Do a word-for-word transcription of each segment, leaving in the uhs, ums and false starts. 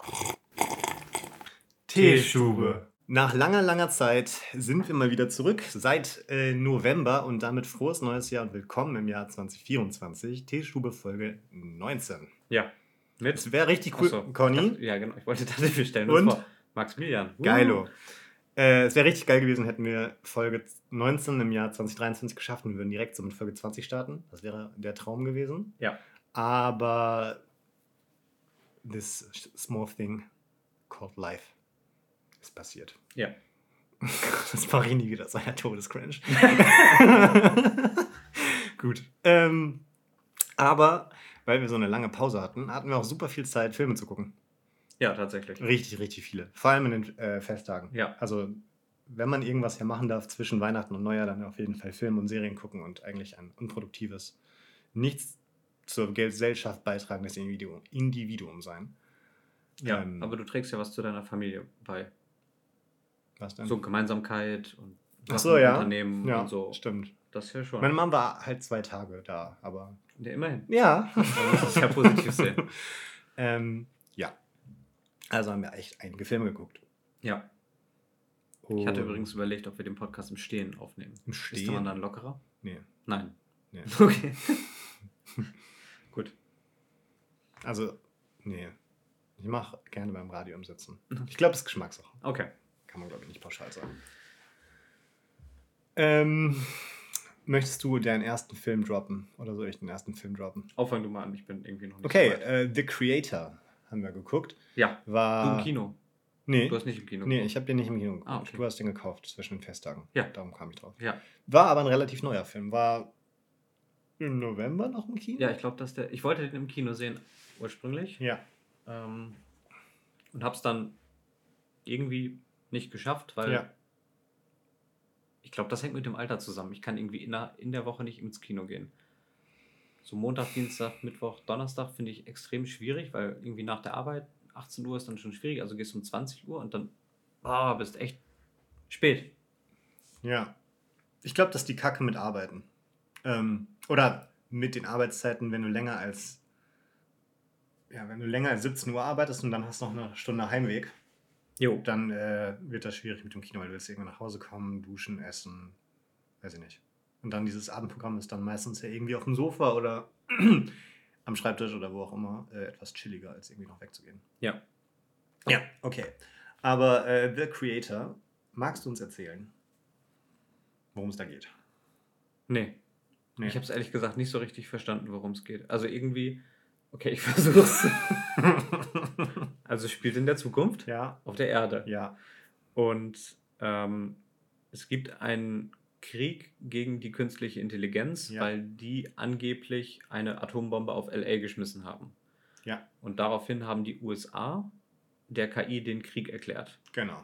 Teestube. Nach langer, langer Zeit sind wir mal wieder zurück, seit äh, November und damit frohes neues Jahr und willkommen im Jahr zwanzig vierundzwanzig. Teestube Folge neunzehn. Ja. Mit? Das wäre richtig cool, Achso, Conny. dachte, ja, genau. Ich wollte tatsächlich, wir stellen Und? uns vor. Maximilian. Uh. Geilo. Äh, es wäre richtig geil gewesen, hätten wir Folge neunzehn im Jahr zwanzig dreiundzwanzig geschafft und wir würden direkt so mit Folge zwanzig starten. Das wäre der Traum gewesen. Ja. Aber this small thing called life ist passiert. Ja. Das mache ich nie wieder, das war ja Todescringe. Gut. Ähm, aber, weil wir so eine lange Pause hatten, hatten wir auch super viel Zeit, Filme zu gucken. Ja, tatsächlich. Richtig, richtig viele. Vor allem in den äh, Festtagen. Ja. Also, wenn man irgendwas ja machen darf zwischen Weihnachten und Neujahr, dann auf jeden Fall Filme und Serien gucken und eigentlich ein unproduktives, nichts zur Gesellschaft beitragendes Individuum, Individuum sein. Ja, Ähm, aber du trägst ja was zu deiner Familie bei. Was denn? So Gemeinsamkeit und Ach so, ja. Unternehmen Ja, und so. stimmt. Das ist ja schon. Meine Mom war halt zwei Tage da, aber... Ja, immerhin. Ja. Man muss es ja positiv sehen. ähm, ja. Also haben wir echt einige Filme geguckt. Ja. Und Ich hatte übrigens überlegt, ob wir den Podcast im Stehen aufnehmen. Im Stehen? Ist man dann lockerer? Nee. Nein. Nee. Okay. Gut. Also, nee. Ich mache gerne beim Radio im Sitzen. Ich glaube, es ist Geschmackssache. Okay. Kann man, glaube ich, nicht pauschal sagen. Ähm, möchtest du deinen ersten Film droppen? Oder soll ich den ersten Film droppen? Auffang du mal an, ich bin irgendwie noch nicht Okay, so weit. äh, The Creator haben wir geguckt. Ja, War... du im Kino. Nee. Du hast nicht im Kino Nee, geguckt. ich habe den nicht im Kino geguckt. Ah, okay. Du hast den gekauft zwischen den Festtagen. Ja. Darum kam ich drauf. Ja. War aber ein relativ neuer Film. War im November noch im Kino? Ja, ich glaube, dass der. Ich wollte den im Kino sehen, ursprünglich. Ja. Ähm, und hab's dann irgendwie nicht geschafft, weil Ja. ich glaube, das hängt mit dem Alter zusammen. Ich kann irgendwie in der, in der Woche nicht ins Kino gehen. So Montag, Dienstag, Mittwoch, Donnerstag finde ich extrem schwierig, weil irgendwie nach der Arbeit, achtzehn Uhr ist dann schon schwierig, also gehst du um zwanzig Uhr und dann oh, bist echt spät. Ja. Ich glaube, dass die Kacke mit Arbeiten. Ähm, oder mit den Arbeitszeiten, wenn du länger als ja, wenn du länger als siebzehn Uhr arbeitest und dann hast du noch eine Stunde Heimweg, Jo. dann äh, wird das schwierig mit dem Kino, weil du willst irgendwann nach Hause kommen, duschen, essen, weiß ich nicht. Und dann dieses Abendprogramm ist dann meistens ja irgendwie auf dem Sofa oder am Schreibtisch oder wo auch immer äh, etwas chilliger, als irgendwie noch wegzugehen. Ja. Ja, okay. Aber äh, The Creator, magst du uns erzählen, worum es da geht? Nee. Nee. Ich habe es ehrlich gesagt nicht so richtig verstanden, worum es geht. Also irgendwie, okay, ich versuch's. Also es spielt in der Zukunft Ja, auf der Erde. ja, Und ähm, es gibt einen Krieg gegen die künstliche Intelligenz, Ja. weil die angeblich eine Atombombe auf L A geschmissen haben. ja, Und daraufhin haben die U S A der K I den Krieg erklärt. genau.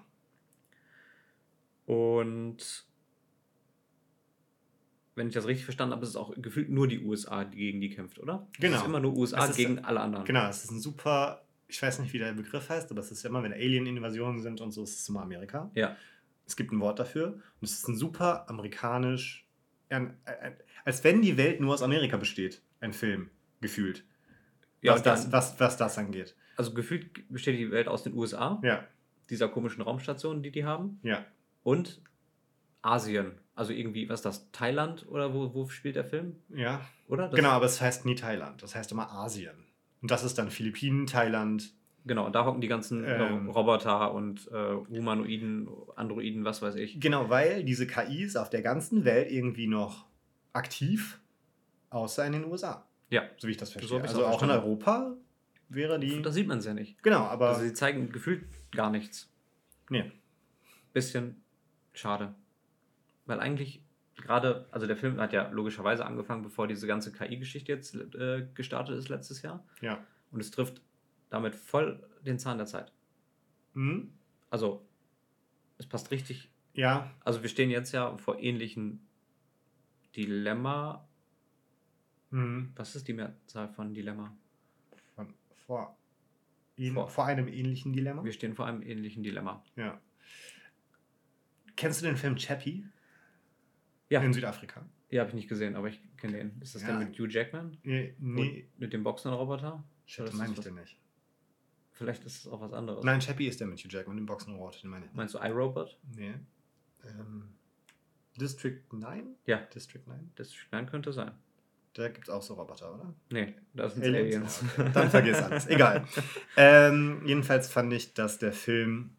Und wenn ich das richtig verstanden habe, ist es auch gefühlt nur die U S A, die gegen die kämpft, oder? Genau. Es ist immer nur U S A Es ist- gegen alle anderen. Genau, es ist ein super, ich weiß nicht, wie der Begriff heißt, aber es ist ja immer, wenn Alien-Invasionen sind und so, ist es immer Amerika. Ja, Es gibt ein Wort dafür und es ist ein super amerikanisch, ein, ein, als wenn die Welt nur aus Amerika besteht, ein Film, gefühlt. ja was, und das, dann, was, was das angeht. also gefühlt besteht die Welt aus den U S A, Ja, dieser komischen Raumstation, die die haben, ja. und Asien. Also irgendwie, was ist das? Thailand oder wo, wo spielt der Film? Ja, Oder? Das, genau, aber es heißt nie Thailand, das heißt immer Asien. Und das ist dann Philippinen, Thailand. Genau, und da hocken die ganzen Ähm. äh, Roboter und äh, Humanoiden, Androiden, was weiß ich. Genau, weil diese K I ist auf der ganzen Welt irgendwie noch aktiv, außer in den U S A, Ja, so wie ich das verstehe. So hab ich's also auch auch in verstanden. Europa wäre die... das sieht man ja nicht. Genau, aber... Also sie zeigen gefühlt gar nichts. nee. Bisschen schade. Weil eigentlich gerade, also der Film hat ja logischerweise angefangen, bevor diese ganze K I-Geschichte jetzt äh, gestartet ist letztes Jahr. Ja. Und es trifft damit voll den Zahn der Zeit. Hm? Also, es passt richtig. Ja, Also wir stehen jetzt ja vor ähnlichen Dilemma. hm. Was ist die Mehrzahl von Dilemma? Von, vor, ihn, Vor. vor einem ähnlichen Dilemma. Wir stehen vor einem ähnlichen Dilemma. Ja. Kennst du den Film Chappie? Ja, In Südafrika? ja, habe ich nicht gesehen, aber ich kenne den. Ist das Ja. der mit Hugh Jackman? Nee, nee. Wo- Mit dem Boxenroboter? Shit, Oder ist meine das ich was- den nicht. vielleicht ist es auch was anderes. Nein, Chappie ist der mit Hugh Jackman, den Boxen Award, den meine ich. Meinst du iRobot? Nee. Ähm, District neun? Ja. District neun? District neun könnte sein. Da gibt es auch so Roboter, oder? Nee, das sind Aliens? Aliens. Okay. Dann vergiss alles. Egal. ähm, jedenfalls fand ich, dass der Film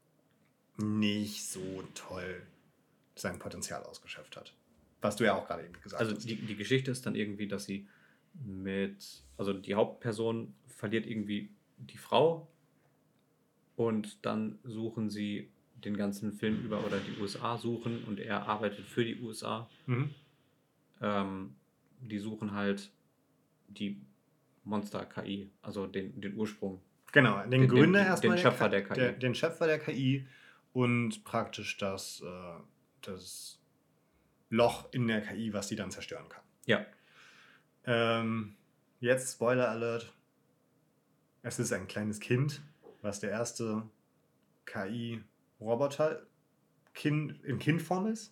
nicht so toll sein Potenzial ausgeschöpft hat. Was du ja auch gerade eben gesagt Also hast. die, die Geschichte ist dann irgendwie, dass sie mit, also die Hauptperson verliert irgendwie die Frau und dann suchen sie den ganzen Film über oder die U S A suchen und er arbeitet für die U S A. Mhm. Ähm, die suchen halt die Monster-K I, also den, den Ursprung. Genau, den, Den- Gründer den- erstmal. den Schöpfer der K I. Der, den Schöpfer der K I und praktisch das, äh, das Loch in der K I, was die dann zerstören kann. Ja. Ähm, jetzt Spoiler Alert. Es ist ein kleines Kind, was der erste K I-Roboter kind, in Kindform ist.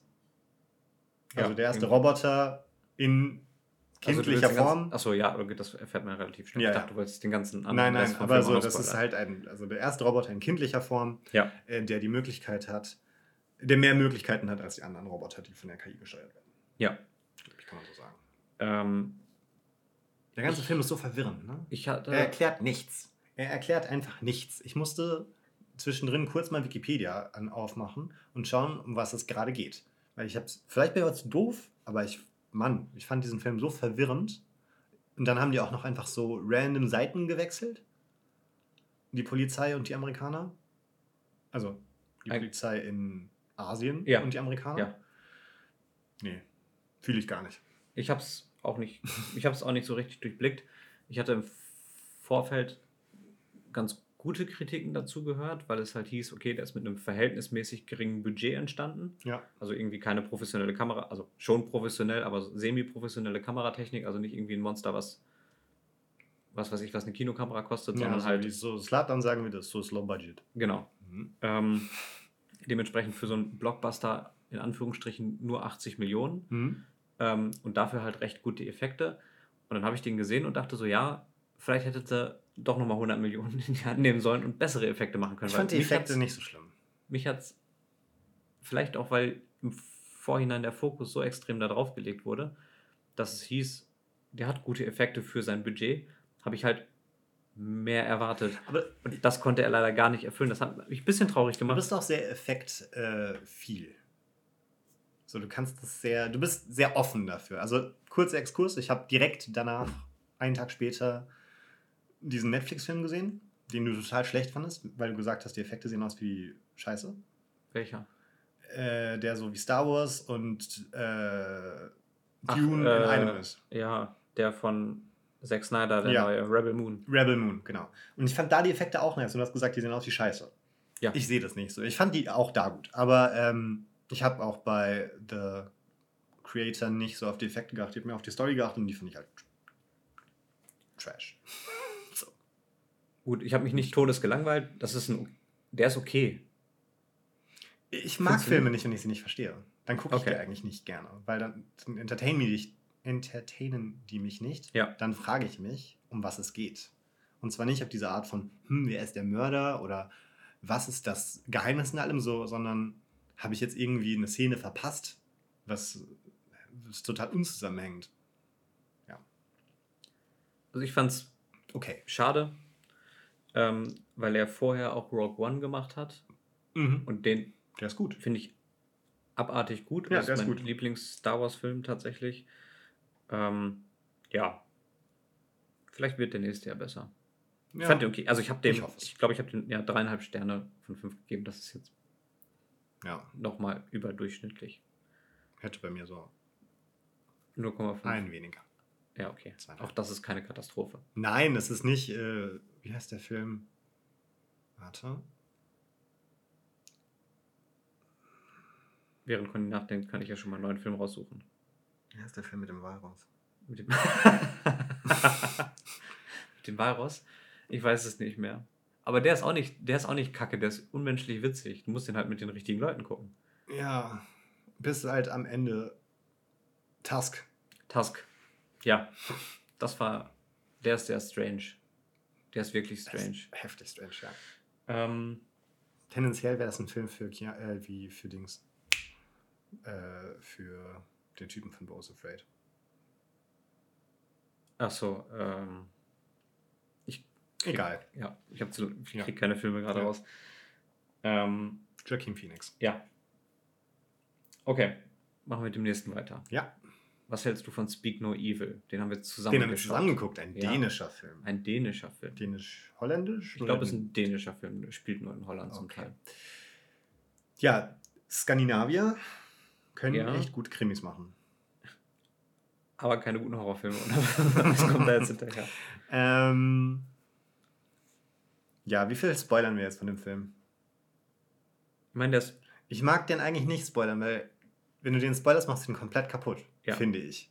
Also Ja, der erste in- Roboter in Also du willst kindlicher den ganzen- Form. Achso, ja, okay, das erfährt man relativ schnell. Ja, ich dachte, ja. du wolltest den ganzen anderen Nein, Rest nein, vom aber Film so, auch noch das ist spoilern. halt ein, also der erste Roboter in kindlicher Form, Ja. äh, der die Möglichkeit hat, der mehr Möglichkeiten hat als die anderen Roboter, die von der K I gesteuert werden. Ja. Ich kann man so sagen. Ähm, Der ganze Ich- Film ist so verwirrend, ne? ich hatte. Er erklärt nichts. Er erklärt einfach nichts. Ich musste zwischendrin kurz mal Wikipedia an, aufmachen und schauen, um was es gerade geht. Weil ich hab's, vielleicht bin ich auch zu doof, aber ich, Mann, ich fand diesen Film so verwirrend. Und dann haben die auch noch einfach so random Seiten gewechselt. Die Polizei und die Amerikaner. Also die Eig- Polizei in Asien Ja. und die Amerikaner. Ja. Nee, fühle ich gar nicht. Ich habe es auch nicht, ich habe es auch nicht so richtig durchblickt. Ich hatte im Vorfeld ganz gute Kritiken dazu gehört, weil es halt hieß, okay, der ist mit einem verhältnismäßig geringen Budget entstanden. Ja. Also irgendwie keine professionelle Kamera, also schon professionell, aber semi-professionelle Kameratechnik, also nicht irgendwie ein Monster, was was weiß ich, was eine Kinokamera kostet, Ja, sondern so halt wie so Slatan sagen wir das, so ist Low Budget. genau. Mhm. Ähm, dementsprechend für so einen Blockbuster in Anführungsstrichen nur achtzig Millionen. Mhm. Ähm, und dafür halt recht gute Effekte. Und dann habe ich den gesehen und dachte so, ja, vielleicht hätte sie doch nochmal hundert Millionen in die Hand nehmen sollen und bessere Effekte machen können. Ich fand die mich Effekte hat's- nicht so schlimm. Mich hat es vielleicht auch, weil im Vorhinein der Fokus so extrem da drauf gelegt wurde, dass es hieß, der hat gute Effekte für sein Budget, habe ich halt mehr erwartet. Aber Und das konnte er leider gar nicht erfüllen. Das hat mich ein bisschen traurig du gemacht. bist auch sehr effekt äh, viel. So, du kannst das sehr, du bist sehr offen dafür. Also, kurzer Exkurs, ich habe direkt danach, einen Tag später, diesen Netflix-Film gesehen, den du total schlecht fandest, weil du gesagt hast, die Effekte sehen aus wie Scheiße. Welcher? Äh, der so wie Star Wars und äh, Ach, Dune in äh, einem ist. Ja, der von Zack Snyder, der Ja. neue Rebel Moon. Rebel Moon, genau. Und ich fand da die Effekte auch nice. Und du hast gesagt, die sehen aus wie Scheiße. Ja. Ich sehe das nicht so. Ich fand die auch da gut. Aber ähm, ich habe auch bei The Creator nicht so auf die Effekte geachtet. Ich habe mir auf die Story geachtet und die fand ich halt Trash. So. Gut, ich habe mich nicht todes gelangweilt. Das ist ein, der ist okay. Ich mag Findest du Filme nicht? nicht, wenn ich sie nicht verstehe. Dann gucke ich Okay. die eigentlich nicht gerne. Weil dann dann entertainen die, entertainen die mich nicht. Ja. Dann frage ich mich, um was es geht. Und zwar nicht auf diese Art von, hm, wer ist der Mörder oder was ist das Geheimnis in allem so, sondern habe ich jetzt irgendwie eine Szene verpasst, was, was total unzusammenhängt. Also ich fand's Okay. schade, ähm, weil er vorher auch Rogue One gemacht hat. Mhm. Und den Der ist gut. finde ich abartig gut. Ja, das der ist ist mein gut. Lieblings-Star Wars-Film tatsächlich. Ähm, ja. Vielleicht wird der nächste Jahr besser. Ich Ja. fand den okay. Also ich habe dem, Ich hoffe es. ich glaube, ich habe den ja dreieinhalb Sterne von fünf gegeben. Das ist jetzt Ja, nochmal überdurchschnittlich. hätte bei mir so null Komma fünf. ein weniger. Ja, okay. Zweieinhalb. Auch das ist keine Katastrophe. Nein, es ist nicht, äh, wie heißt der Film? Warte. Während Conny nachdenkt, kann ich ja schon mal einen neuen Film raussuchen. Wie heißt der Film mit dem Walross? Mit dem, mit dem Walross? Ich weiß es nicht mehr. Aber der ist auch nicht, der ist auch nicht kacke, der ist unmenschlich witzig. Du musst den halt mit den richtigen Leuten gucken. Ja, bis halt am Ende Tusk. Tusk. Ja, das war, der ist sehr strange. Der ist wirklich Das strange. ist heftig strange, ja. Ähm, Tendenziell wäre das ein Film für Kia, äh, wie für Dings. Äh, für den Typen von Bo's Afraid. ach so, ähm, ich krieg, Egal. ja, ich, hab zu, ich Ja. krieg keine Filme gerade Ja. raus. Ähm, Joaquin Phoenix. ja. Okay, machen wir mit dem nächsten weiter. Ja, Was hältst du von Speak No Evil? Den haben wir zusammen den haben wir geschaut. zusammen geguckt. Ein Ja. dänischer Film. Ein dänischer Film. Dänisch-holländisch? Ich glaube, es ist ein dänischer Film. Der spielt nur in Holland zum Okay. Teil. Ja, Skandinavier können Ja. echt gut Krimis machen. Aber keine guten Horrorfilme. Oder was kommt da jetzt hinterher? Ähm, ja, wie viel spoilern wir jetzt von dem Film? Ich meine, der ist, Ich mag den eigentlich nicht spoilern, weil wenn du den spoilerst, machst du den komplett kaputt, Ja. finde ich.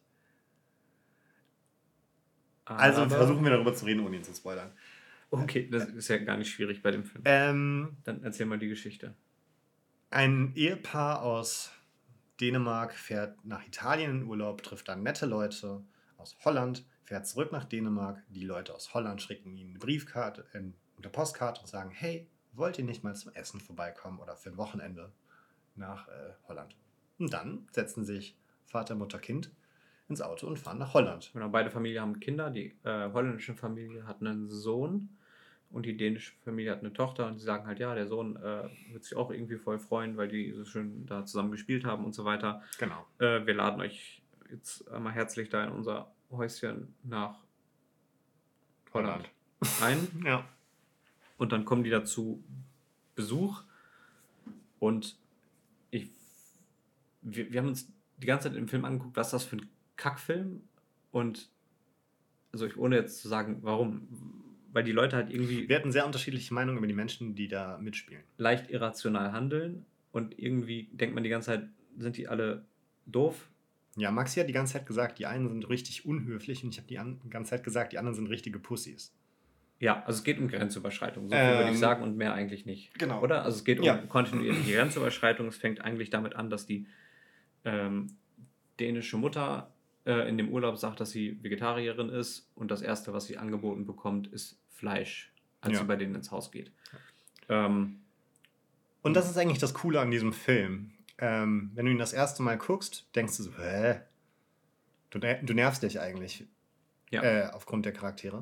Also aber- versuchen wir darüber zu reden, ohne ihn zu spoilern. Okay, das ist ja gar nicht schwierig bei dem Film. Ähm, Dann erzähl mal die Geschichte. ein Ehepaar aus Dänemark fährt nach Italien in Urlaub, trifft dann nette Leute aus Holland, fährt zurück nach Dänemark. Die Leute aus Holland schicken ihnen eine Briefkarte, äh, eine Postkarte und sagen, hey, wollt ihr nicht mal zum Essen vorbeikommen oder für ein Wochenende nach äh, Holland? Und dann setzen sich Vater, Mutter, Kind ins Auto und fahren nach Holland. Genau, beide Familien haben Kinder. Die äh, holländische Familie hat einen Sohn und die dänische Familie hat eine Tochter. Und sie sagen halt, ja, der Sohn äh, wird sich auch irgendwie voll freuen, weil die so schön da zusammen gespielt haben und so weiter. Genau. Äh, wir laden euch jetzt einmal herzlich da in unser Häuschen nach Holland ein. Ja. Und dann kommen die dazu Besuch. Und ich, wir, wir haben uns die ganze Zeit im Film angeguckt, was das für ein Kackfilm. Und also ich, ohne jetzt zu sagen, warum. Weil die Leute halt irgendwie Wir hatten sehr unterschiedliche Meinungen über die Menschen, die da mitspielen. leicht irrational handeln. Und irgendwie denkt man die ganze Zeit, sind die alle doof? Ja, Maxi hat die ganze Zeit gesagt, die einen sind richtig unhöflich und ich habe die, an, die ganze Zeit gesagt, die anderen sind richtige Pussys. Ja, also es geht um Grenzüberschreitung, so viel Ähm, würde ich sagen und mehr eigentlich nicht. genau. Oder? Also es geht um Ja. kontinuierliche Grenzüberschreitung. Es fängt eigentlich damit an, dass die ähm, dänische Mutter äh, in dem Urlaub sagt, dass sie Vegetarierin ist und das Erste, was sie angeboten bekommt, ist Fleisch, als Ja. sie bei denen ins Haus geht. Ähm, Und das ist eigentlich das Coole an diesem Film. Ähm, wenn du ihn das erste Mal guckst, denkst du so, hä? Du, ner- du nervst dich eigentlich ja. äh, aufgrund der Charaktere.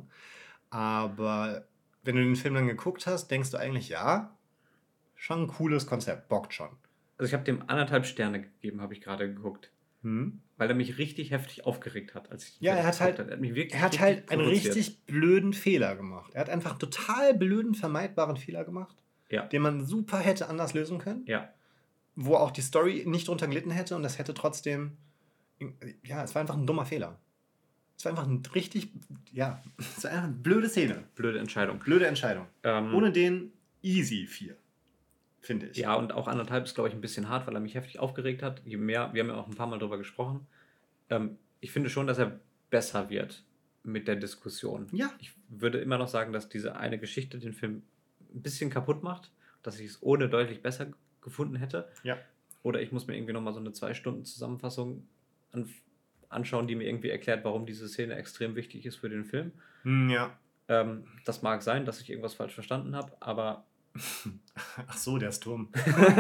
Aber wenn du den Film dann geguckt hast, denkst du eigentlich, ja, schon ein cooles Konzept, bockt schon. Also ich habe dem anderthalb Sterne gegeben, habe ich gerade geguckt. Hm? Weil er mich richtig heftig aufgeregt hat, als ich den Ja, Film er hat geguckt halt- habe. Er hat mich wirklich Er hat richtig halt einen provoziert. richtig blöden Fehler gemacht. Er hat einfach einen total blöden, vermeidbaren Fehler gemacht, Ja. den man super hätte anders lösen können, Ja. wo auch die Story nicht drunter gelitten hätte und das hätte trotzdem, ja, es war einfach ein dummer Fehler. Es war einfach ein richtig, ja, es war einfach eine blöde Szene. Blöde Entscheidung. Blöde Entscheidung. Ähm, Ohne den easy vier, finde ich. Ja, und auch anderthalb ist, glaube ich, ein bisschen hart, weil er mich heftig aufgeregt hat. Je mehr, wir haben ja auch ein paar Mal drüber gesprochen. Ähm, ich finde schon, dass er besser wird mit der Diskussion. Ja. Ich würde immer noch sagen, dass diese eine Geschichte den Film ein bisschen kaputt macht, dass ich es ohne deutlich besser gefunden hätte. Ja. Oder ich muss mir irgendwie nochmal so eine zwei Stunden Zusammenfassung an, anschauen, die mir irgendwie erklärt, warum diese Szene extrem wichtig ist für den Film. Hm, ja. Ähm, das mag sein, dass ich irgendwas falsch verstanden habe, aber Ach so, der ist dumm.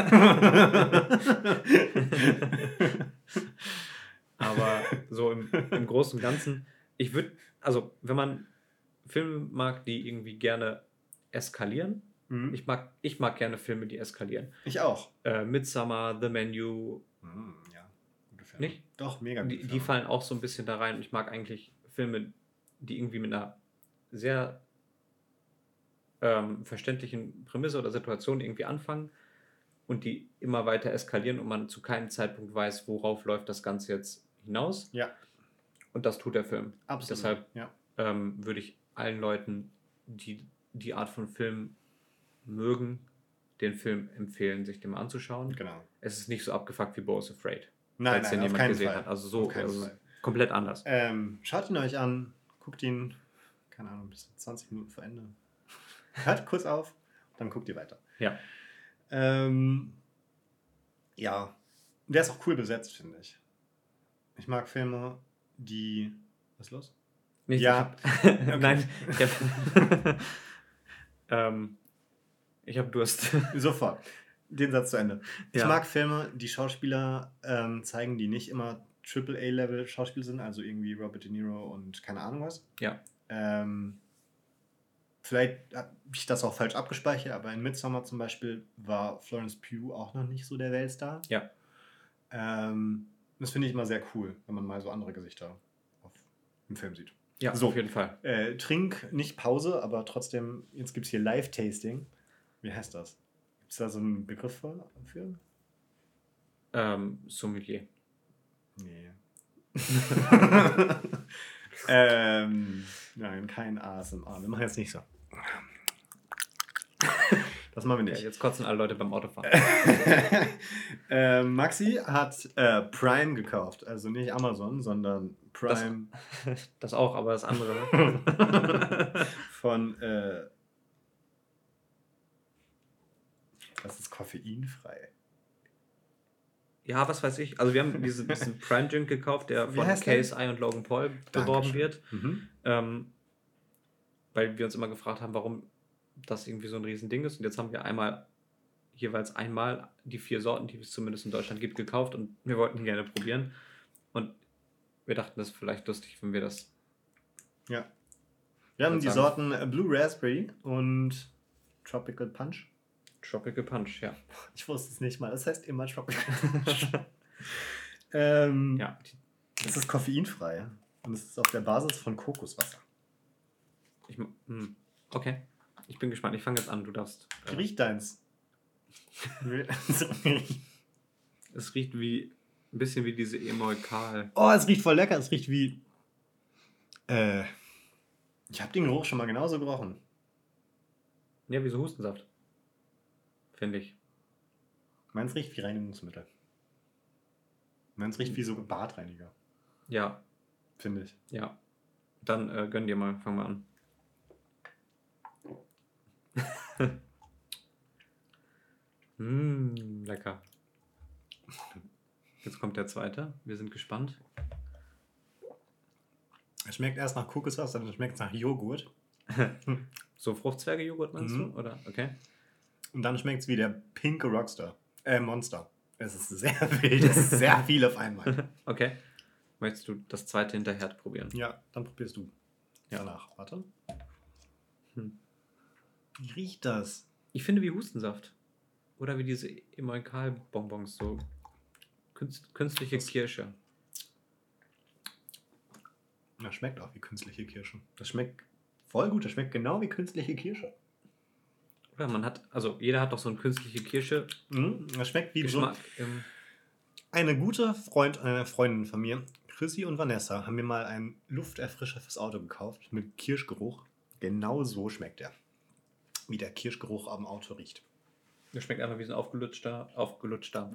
Aber so im, im Großen und Ganzen, ich würde, also wenn man Filme mag, die irgendwie gerne eskalieren, Hm, ich mag, ich mag gerne Filme, die eskalieren. ich auch. Äh, Midsommar, The Menu, Hm, ja, gute Filme. Nicht? Doch, mega gute die, die Filme. fallen auch so ein bisschen da rein. Und ich mag eigentlich Filme, die irgendwie mit einer sehr ähm, verständlichen Prämisse oder Situation irgendwie anfangen und die immer weiter eskalieren und man zu keinem Zeitpunkt weiß, worauf läuft das Ganze jetzt hinaus. Ja, Und das tut der Film. absolut. Deshalb ja. ähm, würde ich allen Leuten, die die Art von Film mögen, den Film empfehlen, sich den mal anzuschauen. Genau. Es ist nicht so abgefuckt wie Bo's Afraid, Nein, falls den nein, auf jemand keinen gesehen Fall. hat. Also so Auf keinen also Fall. komplett anders. Ähm, schaut ihn euch an, guckt ihn, keine Ahnung, bis zwanzig Minuten vor Ende. Hört kurz auf, dann guckt ihr weiter. Ja. Ähm, ja, der ist auch cool besetzt, finde ich. Ich mag Filme, die... Was ist los? Nichts, Ja. ich hab, nein, ich habe ähm, ich hab Durst. Sofort. Den Satz zu Ende. Ich Ja. mag Filme, die Schauspieler ähm, zeigen, die nicht immer Triple A-Level Schauspieler sind, also irgendwie Robert De Niro und keine Ahnung was. Ja. Ähm, vielleicht habe ich das auch falsch abgespeichert, aber in Midsommar zum Beispiel war Florence Pugh auch noch nicht so der Weltstar. Ja. Ähm, das finde ich immer sehr cool, wenn man mal so andere Gesichter auf, im Film sieht. Ja, so, auf jeden Fall. Äh, trink, nicht Pause, aber trotzdem, jetzt gibt es hier Live-Tasting. Wie heißt das? Gibt es da so einen Begriff für? Ähm, Sommelier. Nee. ähm, nein, kein A S M R. Wir machen jetzt nicht so. Das machen wir nicht. Ja, jetzt kotzen alle Leute beim Autofahren. äh, Maxi hat äh, Prime gekauft. Also nicht Amazon, sondern Prime. Das, das auch, aber das andere. Ne? Von. Äh, das ist koffeinfrei. Ja, was weiß ich. Also wir haben diesen, diesen Prime Drink gekauft, der Wie von heißt K der? S I und Logan Paul beworben Dankeschön. wird. Mhm. Ähm, weil wir uns immer gefragt haben, warum das irgendwie so ein Riesending ist. Und jetzt haben wir einmal, jeweils einmal die vier Sorten, die es zumindest in Deutschland gibt, gekauft. Und wir wollten die gerne probieren. Und wir dachten, das ist vielleicht lustig, wenn wir das... Ja. Wir haben die sagen. Sorten äh, Blue Raspberry und Tropical Punch. Tropical Punch, ja. Ich wusste es nicht mal. Das heißt immer Tropical Punch. ähm, Ja. Es ist koffeinfrei. Und es ist auf der Basis von Kokoswasser. Ich, hm, okay. Ich bin gespannt. Ich fange jetzt an. Du darfst... Wie riecht deins? Es riecht wie... Ein bisschen wie diese Emolkal. Oh, es riecht voll lecker. Es riecht wie... Äh, ich habe den Geruch schon mal genauso gerochen. Ja, wie so Hustensaft. Finde ich. Meins riecht wie Reinigungsmittel. Meins riecht wie so Badreiniger. Ja. Finde ich. Ja. Dann äh, gönn dir mal. Fang mal an. Mmh, lecker. Jetzt kommt der zweite. Wir sind gespannt. Es schmeckt erst nach Kokoswasser, dann schmeckt es nach Joghurt. So Fruchtzwerge-Joghurt meinst Mhm. du? Oder? Okay. Und dann schmeckt es wie der pinke Rockstar. Äh, Monster. Es ist sehr wild. Es ist sehr viel auf einmal. Okay. Möchtest du das zweite hinterher probieren? Ja, dann probierst du. Ja. Danach. Warte. Hm. Wie riecht das? Ich finde wie Hustensaft. Oder wie diese Emolkal-Bonbons. So künst, künstliche Was? Kirsche. Das schmeckt auch wie künstliche Kirsche. Das schmeckt voll gut. Das schmeckt genau wie künstliche Kirsche. Oder man hat, also jeder hat doch so eine künstliche Kirsche. Mhm. Das schmeckt wie so. Geschmack. im- Eine gute Freund, eine Freundin von mir, Chrissy und Vanessa, haben mir mal einen Lufterfrischer fürs Auto gekauft mit Kirschgeruch. Genau so schmeckt er. Wie der Kirschgeruch am Auto riecht. Der schmeckt einfach wie so ein aufgelutschter, aufgelutschter.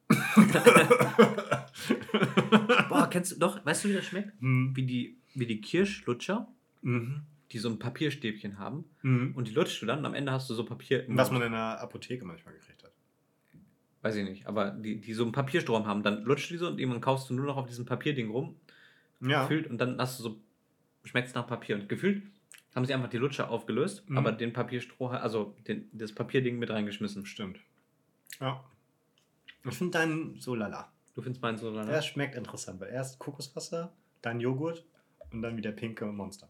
Boah, kennst du doch, weißt du, wie das schmeckt? Mhm. Wie die, wie die Kirschlutscher, Mhm. die so ein Papierstäbchen haben. Mhm. Und die lutschst du dann und am Ende hast du so Papier im Was Mund. man in der Apotheke manchmal gekriegt hat. Weiß ich nicht, aber die, die so einen Papierstrom haben, dann lutscht die so und irgendwann kaufst du nur noch auf diesem Papierding rum, Ja. gefühlt, und dann hast du so, schmeckt's nach Papier. Und gefühlt haben sie einfach die Lutscher aufgelöst, Mhm. aber den Papierstroh, also den, das Papierding mit reingeschmissen. Stimmt. Ja. Ich finde deinen so lala. Du findest meinen so, Er oder? schmeckt interessant, weil erst Kokoswasser, dann Joghurt und dann wieder pinke Monster.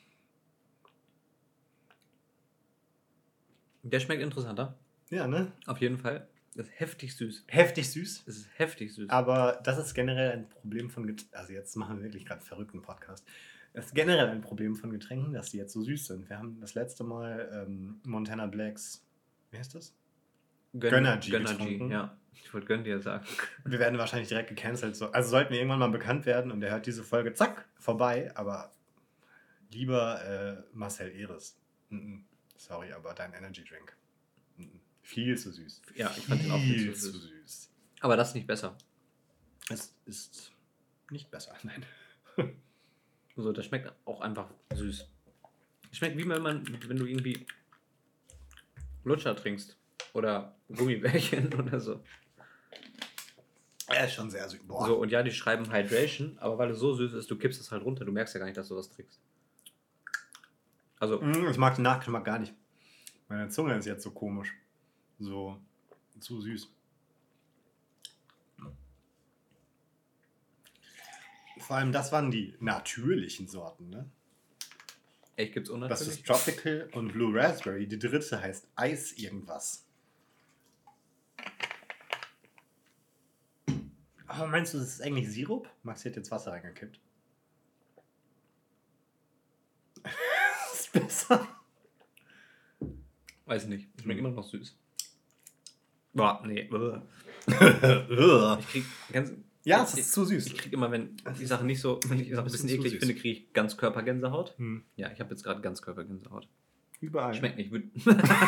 Der schmeckt interessanter. Ja, ne? Auf jeden Fall. Das ist heftig süß. Heftig süß. Es ist heftig süß. Aber das ist generell ein Problem von Getränken. Also jetzt machen wir wirklich gerade einen verrückten Podcast. Das ist generell ein Problem von Getränken, dass die jetzt so süß sind. Wir haben das letzte Mal ähm, Montana Blacks, wie heißt das? Gön- Gönnergy Gönnergy, getrunken. ja. Ich wollte Gönn dir sagen. Wir werden wahrscheinlich direkt gecancelt. So. Also sollten wir irgendwann mal bekannt werden und der hört diese Folge, zack, vorbei. Aber lieber äh, Marcel Eres. Mm-mm. Sorry, aber dein Energy Drink. Mm-mm. Viel zu süß. Ja, ich fand den auch viel zu süß. süß. Aber das ist nicht besser. Es ist nicht besser, nein. So, das schmeckt auch einfach süß. Schmeckt wie wenn man, wenn du irgendwie Lutscher trinkst. Oder Gummibärchen oder so. Er ist schon sehr süß. Boah. So, und ja, die schreiben Hydration, aber weil es so süß ist, du kippst es halt runter, du merkst ja gar nicht, dass du was trinkst. Also, Mm, ich mag den Nachgeschmack gar nicht. Meine Zunge ist jetzt so komisch. So, zu süß. Vor allem, das waren die natürlichen Sorten, ne? echt, gibt's Das unnatürlich? ist Tropical und Blue Raspberry. Die dritte heißt Eis irgendwas. Aber meinst du, das ist eigentlich Sirup? Max hat jetzt Wasser reingekippt. Das ist besser. Weiß nicht, schmeckt immer noch süß. Boah, nee. ja, Ich krieg ganz... es ich, ist zu süß. Ich krieg immer, wenn die Sachen nicht so, wenn ich Sachen ein bisschen zu eklig süß. finde, kriege ich Ganzkörpergänsehaut. Hm. Ja, ich habe jetzt gerade Ganzkörpergänsehaut. Überall. Schmeckt nicht. Würd-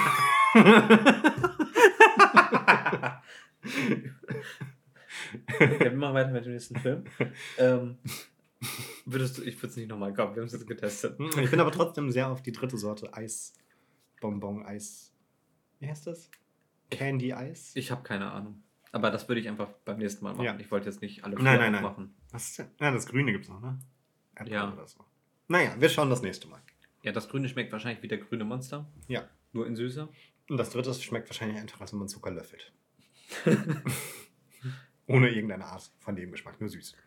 Okay, wir machen weiter mit dem nächsten Film. Ähm, würdest du, ich würde es nicht nochmal kaufen, wir haben es jetzt getestet. Ich bin aber trotzdem sehr auf die dritte Sorte Eisbonbon, Eis. Wie heißt das? Candy Eis? Ich habe keine Ahnung. Aber das würde ich einfach beim nächsten Mal machen. Ja. Ich wollte jetzt nicht alle Nein, nein, nein. machen. Was ist denn? Ja, das Grüne gibt es noch, ne? Apple Ja. oder so. Naja, wir schauen das nächste Mal. Ja, das Grüne schmeckt wahrscheinlich wie der grüne Monster. Ja. Nur in süßer. Und das dritte schmeckt wahrscheinlich einfach, als wenn man Zucker löffelt. Ohne irgendeine Art von dem Geschmack, nur süß.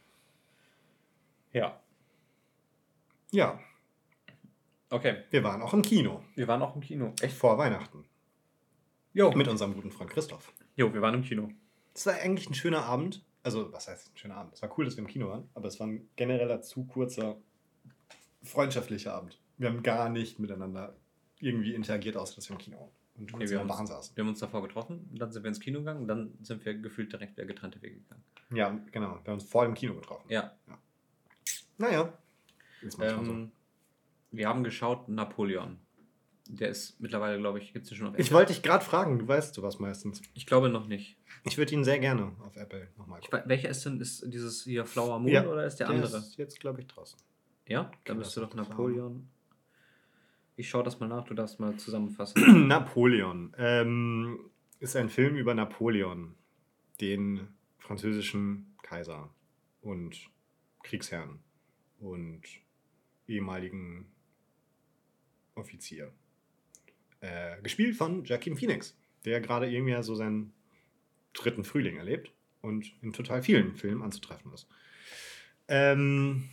Ja. Ja, Okay. wir waren auch im Kino. Wir waren auch im Kino. Echt vor Weihnachten. Jo. Mit unserem guten Freund Christoph. Jo, wir waren im Kino. Es war eigentlich ein schöner Abend. Also, was heißt ein schöner Abend? Es war cool, dass wir im Kino waren, aber es war ein genereller zu kurzer, freundschaftlicher Abend. Wir haben gar nicht miteinander irgendwie interagiert, außer dass wir im Kino waren und Nee, kurz wir, in haben der Bahn uns, saßen. wir haben uns davor getroffen, dann sind wir ins Kino gegangen und dann sind wir gefühlt direkt wieder getrennte Wege gegangen. Ja, genau. Wir haben uns vor dem Kino getroffen. Ja. Naja. Ist manchmal Ähm, wir haben geschaut Napoleon. Der ist mittlerweile, glaube ich, gibt es schon auf so. Ich Apple. wollte dich gerade fragen, du weißt sowas meistens. Ich glaube noch nicht. Ich würde ihn sehr gerne auf Apple nochmal Ich, gucken. we- welcher ist denn, ist dieses hier Flower Moon Ja, oder ist der, Der andere? ist jetzt, glaube ich, draußen. Ja? Dann Kann bist du das doch noch Napoleon. Ich schaue das mal nach, du darfst mal zusammenfassen. Napoleon ähm, ist ein Film über Napoleon, den französischen Kaiser und Kriegsherrn und ehemaligen Offizier. Äh, gespielt von Joaquin Phoenix, der gerade irgendwie so seinen dritten Frühling erlebt und in total vielen Filmen anzutreffen ist. Ähm,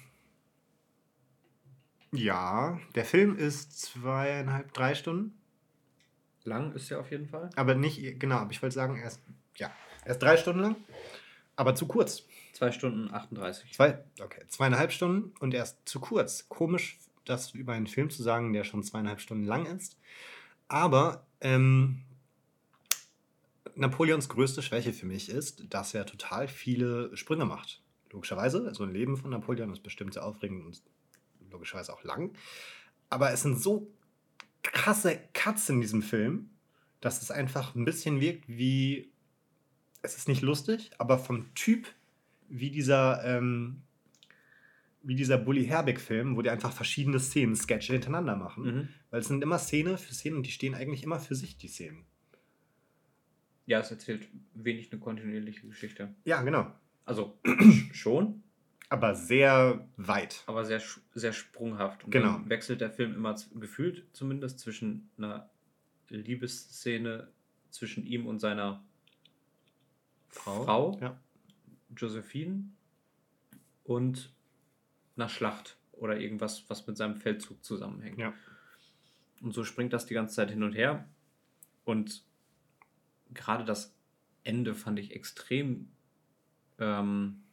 ja, der Film ist zweieinhalb, drei Stunden. Lang ist der auf jeden Fall. Aber nicht, genau, aber ich wollte sagen, er ist, ja, er ist drei Stunden lang, aber zu kurz. zwei Stunden achtunddreißig. Zwei, okay, zweieinhalb Stunden und er ist zu kurz. Komisch, das über einen Film zu sagen, der schon zweieinhalb Stunden lang ist. Aber ähm, Napoleons größte Schwäche für mich ist, dass er total viele Sprünge macht. Logischerweise, so ein Leben von Napoleon ist bestimmt sehr aufregend und logischerweise auch lang. Aber es sind so krasse Cuts in diesem Film, dass es einfach ein bisschen wirkt wie, es ist nicht lustig, aber vom Typ wie dieser, ähm, wie dieser Bully Herbig-Film, wo die einfach verschiedene Szenen, Sketche hintereinander machen. Mhm. Weil es sind immer Szene für Szenen und die stehen eigentlich immer für sich, die Szenen. Ja, es erzählt wenig eine kontinuierliche Geschichte. Ja, genau. Also schon, Aber sehr weit. aber sehr, sch- sehr sprunghaft. Und Genau. dann wechselt der Film immer z- gefühlt zumindest zwischen einer Liebesszene zwischen ihm und seiner Frau. Frau, Ja. Josephine, und einer Schlacht oder irgendwas, was mit seinem Feldzug zusammenhängt. Ja. Und so springt das die ganze Zeit hin und her. Und gerade das Ende fand ich extrem ähm,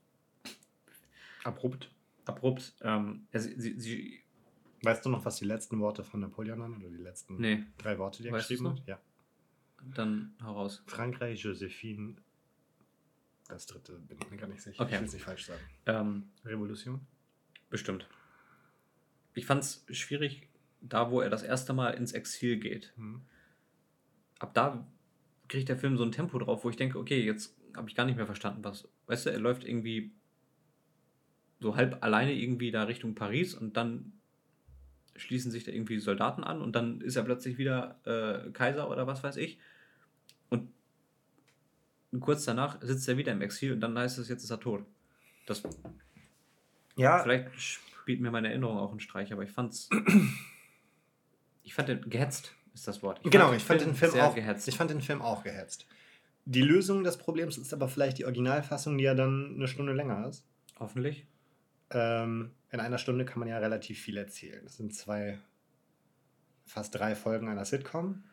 Abrupt. abrupt. Ähm, ja, sie, sie, sie, Weißt du noch, was die letzten Worte von Napoleon waren? Oder die letzten nee, drei Worte, die er Weißt du's geschrieben noch? hat? Ja. dann heraus. Frankreich, Josephine. Das dritte bin ich mir gar nicht sicher. Okay. Ich will es nicht falsch sagen. Ähm, Revolution? bestimmt. Ich fand es schwierig, da wo er das erste Mal ins Exil geht. Hm. Ab da kriegt der Film so ein Tempo drauf, wo ich denke, okay, jetzt habe ich gar nicht mehr verstanden, was. Weißt du, er läuft irgendwie so halb alleine irgendwie da Richtung Paris und dann schließen sich da irgendwie Soldaten an und dann ist er plötzlich wieder äh, Kaiser oder was weiß ich. Und kurz danach sitzt er wieder im Exil und dann heißt es, jetzt ist er tot. Das Ja, vielleicht spielt mir meine Erinnerung auch einen Streich, aber ich fand's. Ich fand den gehetzt, ist das Wort. Ich genau, fand ich fand den Film sehr auch gehetzt. ich fand den Film auch gehetzt. Die Lösung des Problems ist aber vielleicht die Originalfassung, die ja dann eine Stunde länger ist. Hoffentlich. Ähm, in einer Stunde kann man ja relativ viel erzählen. Das sind zwei, fast drei Folgen einer Sitcom.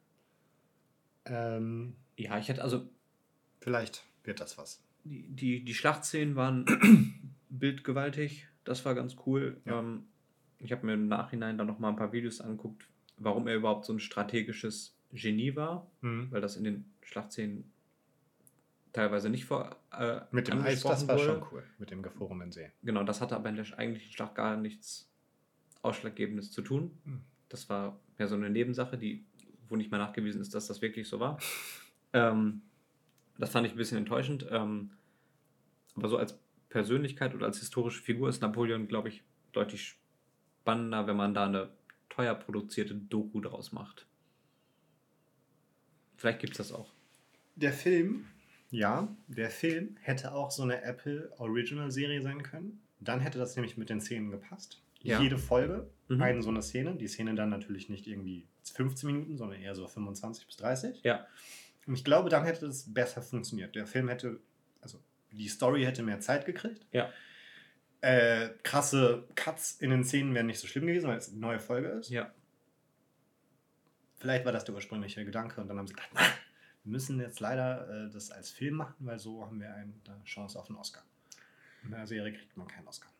Ähm, Ja, ich hätte also vielleicht wird das was. die, die, die Schlachtszenen waren bildgewaltig. Das war ganz cool. Ja. Ähm, ich habe mir im Nachhinein dann noch mal ein paar Videos angeguckt, warum er überhaupt so ein strategisches Genie war, Mhm. weil das in den Schlachtszenen teilweise nicht vor äh, Mit dem Eis, das angesprochen war wurde. schon cool. Mit dem gefrorenen See. Genau, das hatte aber in der eigentlichen Schlacht gar nichts Ausschlaggebendes zu tun. Mhm. Das war mehr so eine Nebensache, die, wo nicht mal nachgewiesen ist, dass das wirklich so war. Ähm, das fand ich ein bisschen enttäuschend. Ähm, aber so als Persönlichkeit oder als historische Figur ist Napoleon, glaube ich, deutlich spannender, wenn man da eine teuer produzierte Doku draus macht. Vielleicht gibt es das auch. Der Film, ja, der Film hätte auch so eine Apple Original Serie sein können. Dann hätte das nämlich mit den Szenen gepasst. Ja. Jede Folge Mhm. eine so eine Szene. Die Szene dann natürlich nicht irgendwie fünfzehn Minuten, sondern eher so fünfundzwanzig bis dreißig. Ja. Und ich glaube, dann hätte das besser funktioniert. Der Film hätte, also die Story hätte mehr Zeit gekriegt. Ja. Äh, krasse Cuts in den Szenen wären nicht so schlimm gewesen, weil es eine neue Folge ist. Ja. Vielleicht war das der ursprüngliche Gedanke und dann haben sie gedacht, wir müssen jetzt leider äh, das als Film machen, weil so haben wir eine Chance auf einen Oscar. In der Serie kriegt man keinen Oscar.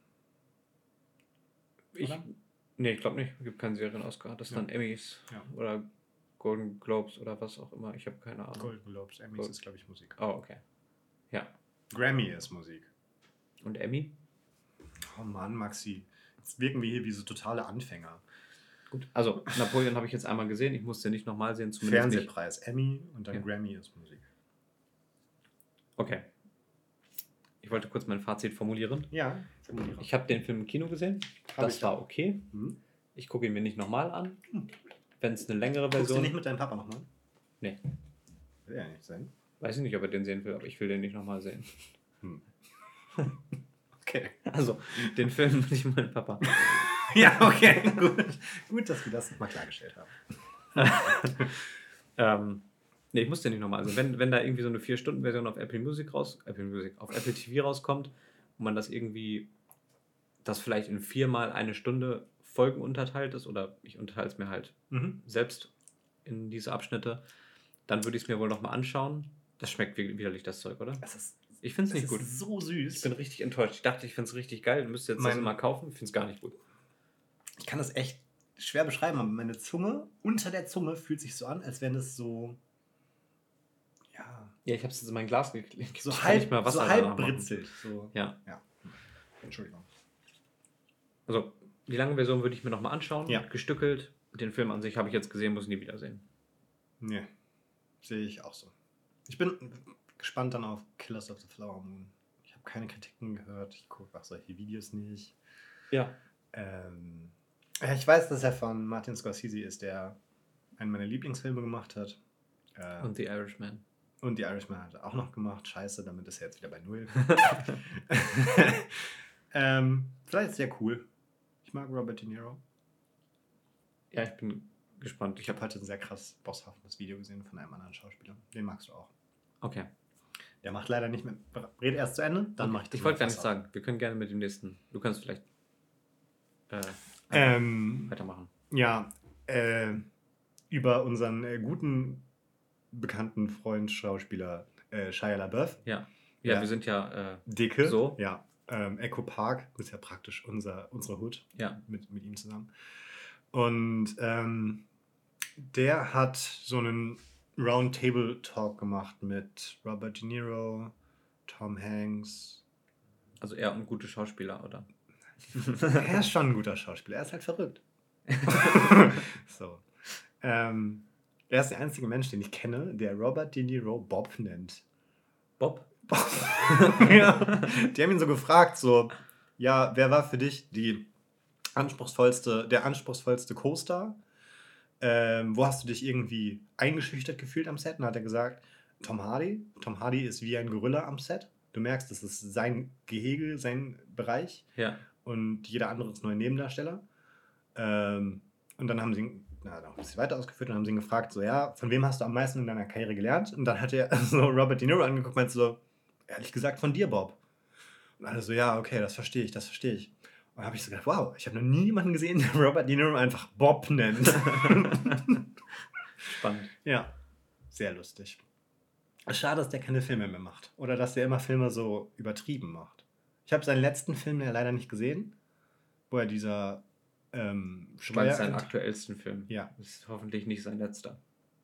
Ich, Oder? nee, ich glaube nicht. Es gibt keinen Serien-Oscar. Das Ja. sind dann Emmys Ja. oder Golden Globes oder was auch immer. Ich habe keine Ahnung. Golden Globes, Emmys Gold. ist, glaube ich, Musik. Oh, okay. Ja. Grammy ist Musik. Und Emmy? Oh Mann, Maxi. Jetzt wirken wir hier wie so totale Anfänger. Gut. Also, Napoleon habe ich jetzt einmal gesehen. Ich musste nicht nochmal sehen. Zumindest nicht. Fernsehpreis, Emmy und dann Ja. Grammy ist Musik. Okay. Ich wollte kurz mein Fazit formulieren. Ja, formuliere. Ich habe den Film im Kino gesehen. Hab Das ich war auch. okay. Hm? Ich gucke ihn mir nicht nochmal an. Wenn es eine längere Guckst du Version... nicht mit deinem Papa nochmal? Nee. Will ja nicht sein. Weiß ich nicht, ob er den sehen will, aber ich will den nicht nochmal sehen. Hm. Okay. Also, den Film will ich mit meinem Papa. Ja, okay, gut. Gut, dass wir das mal klargestellt haben. ähm, nee, ich muss den nicht nochmal. Also, wenn, wenn da irgendwie so eine vier Stunden Version auf Apple Music raus, Apple Music, auf Apple T V rauskommt und man das irgendwie, das vielleicht in viermal eine Stunde Folgen unterteilt ist, oder ich unterteile es mir halt Mhm. selbst in diese Abschnitte, dann würde ich es mir wohl nochmal anschauen. Das schmeckt wie- widerlich, das Zeug, oder? Das ist, Ich finde es das nicht gut. ist so Ich süß. bin richtig enttäuscht. Ich dachte, ich finde es richtig geil. Du müsstest jetzt das Mein- mal kaufen. Ich finde es gar nicht gut. Ich kann das echt schwer beschreiben, aber meine Zunge, unter der Zunge fühlt sich so an, als wenn es so, ja, Ja, ich habe es jetzt in mein Glas geklickt. so Ich kann halb, nicht mal Wasser so halb danach machen. britzelt. So. Ja. ja. Entschuldigung. Also, die lange Version würde ich mir nochmal anschauen. Ja. Gestückelt. Den Film an sich habe ich jetzt gesehen, muss ich nie wiedersehen. Nee, sehe ich auch so. Ich bin gespannt dann auf Killers of the Flower Moon. Ich habe keine Kritiken gehört. Ich gucke auch solche Videos nicht. Ja. Ähm, ja, ich weiß, dass er von Martin Scorsese ist, der einen meiner Lieblingsfilme gemacht hat. Äh, Und The Irishman. und The Irishman hat er auch noch gemacht. Scheiße, damit ist er jetzt wieder bei Null. ähm, vielleicht ist sehr cool. Ich mag Robert De Niro. Ja, ich bin gespannt. Ich habe heute ein sehr krass bosshaftes Video gesehen von einem anderen Schauspieler. Den magst du auch. Okay. Der macht leider nicht mehr. Red erst zu Ende, dann mache ich das. Ich wollte gar mit nicht Wasser. sagen. Wir können gerne mit dem nächsten. Du kannst vielleicht äh, Ähm, weitermachen. ja, äh, über unseren äh, guten, bekannten Freund, Schauspieler äh, Shia LaBeouf. Ja. Ja, Ja. wir sind ja. Äh, Dicke. So. Ja. Ähm, Echo Park ist ja praktisch unser, unsere Hood. Ja. Mit, mit ihm zusammen. Und ähm, der hat so einen Roundtable-Talk gemacht mit Robert De Niro, Tom Hanks. also er und gute Schauspieler, oder? Er ist schon ein guter Schauspieler. Er ist halt verrückt. so. Ähm, er ist der einzige Mensch, den ich kenne, der Robert De Niro Bob nennt. Bob? Ja. Die haben ihn so gefragt, so, ja, wer war für dich die anspruchsvollste, der anspruchsvollste Co-Star? Ähm, wo hast du dich irgendwie eingeschüchtert gefühlt am Set? Und hat er gesagt, Tom Hardy. Tom Hardy ist wie ein Gorilla am Set. Du merkst, das ist sein Gehege, sein Bereich. Ja. Und jeder andere ist nur ein Nebendarsteller. Ähm, und dann haben sie ihn, na, noch ein bisschen weiter ausgeführt und haben sie ihn gefragt, so, ja, von wem hast du am meisten in deiner Karriere gelernt? Und dann hat er so Robert De Niro angeguckt und meinte so, ehrlich gesagt, von dir, Bob. Und alle so, ja, okay, das verstehe ich, das verstehe ich. Und dann habe ich so gedacht, wow, ich habe noch nie jemanden gesehen, der Robert De Niro einfach Bob nennt. Spannend. Ja, sehr lustig. Schade, dass der keine Filme mehr macht. Oder dass der immer Filme so übertrieben macht. Ich habe seinen letzten Film ja leider nicht gesehen, wo er dieser ähm, Du meinst Steuer... seinen aktuellsten Film? Ja. Das ist hoffentlich nicht sein letzter.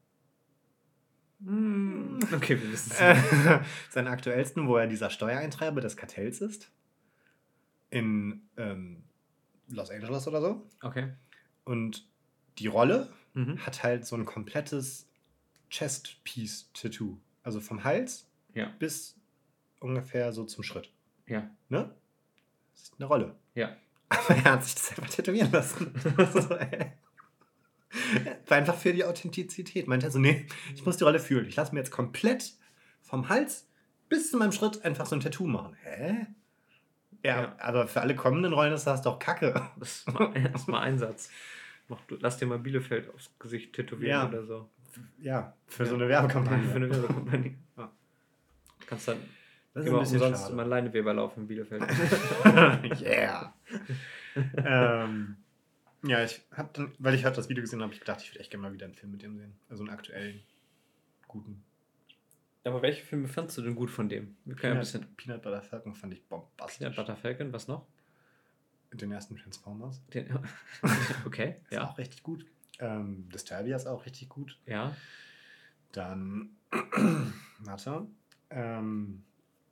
Mm, okay, wir wissen es Äh, nicht. seinen aktuellsten, wo er dieser Steuereintreiber des Kartells ist. In ähm, Los Angeles oder so. Okay. Und die Rolle Mhm. hat halt so ein komplettes Chest-Piece-Tattoo. Also vom Hals Ja. bis ungefähr so zum Schritt. Ja. Ne? Das ist eine Rolle. Ja. Aber er hat sich das einfach tätowieren lassen. So, ey. War einfach für die Authentizität. Meinte er so, nee, ich muss die Rolle fühlen. Ich lasse mir jetzt komplett vom Hals bis zu meinem Schritt einfach so ein Tattoo machen. Hä? Ja, Ja. aber für alle kommenden Rollen ist das doch Kacke. Das ist mal, erstmal Einsatz. Mach, du, lass dir mal Bielefeld aufs Gesicht tätowieren Ja. oder so. Ja, für Ja. so eine Werbekampagne. Für eine Werbekampagne. Ja. Du kannst dann Das ist immer ein bisschen umsonst schade. immer Leineweber laufen in Bielefeld. Yeah. ähm, ja, ich hab dann, weil ich halt das Video gesehen habe, habe ich gedacht, ich würde echt gerne mal wieder einen Film mit dem sehen. Also einen aktuellen, guten. Aber welche Filme fandst du denn gut von dem? Wir können ja ein bisschen. Peanut Butter Falcon fand ich bombastisch. Peanut Butter Falcon, was noch? Den ersten Transformers. Den, okay, Ist ja. auch richtig gut. Ähm, Disturbia ist auch richtig gut. Ja. Dann, warte. Ähm,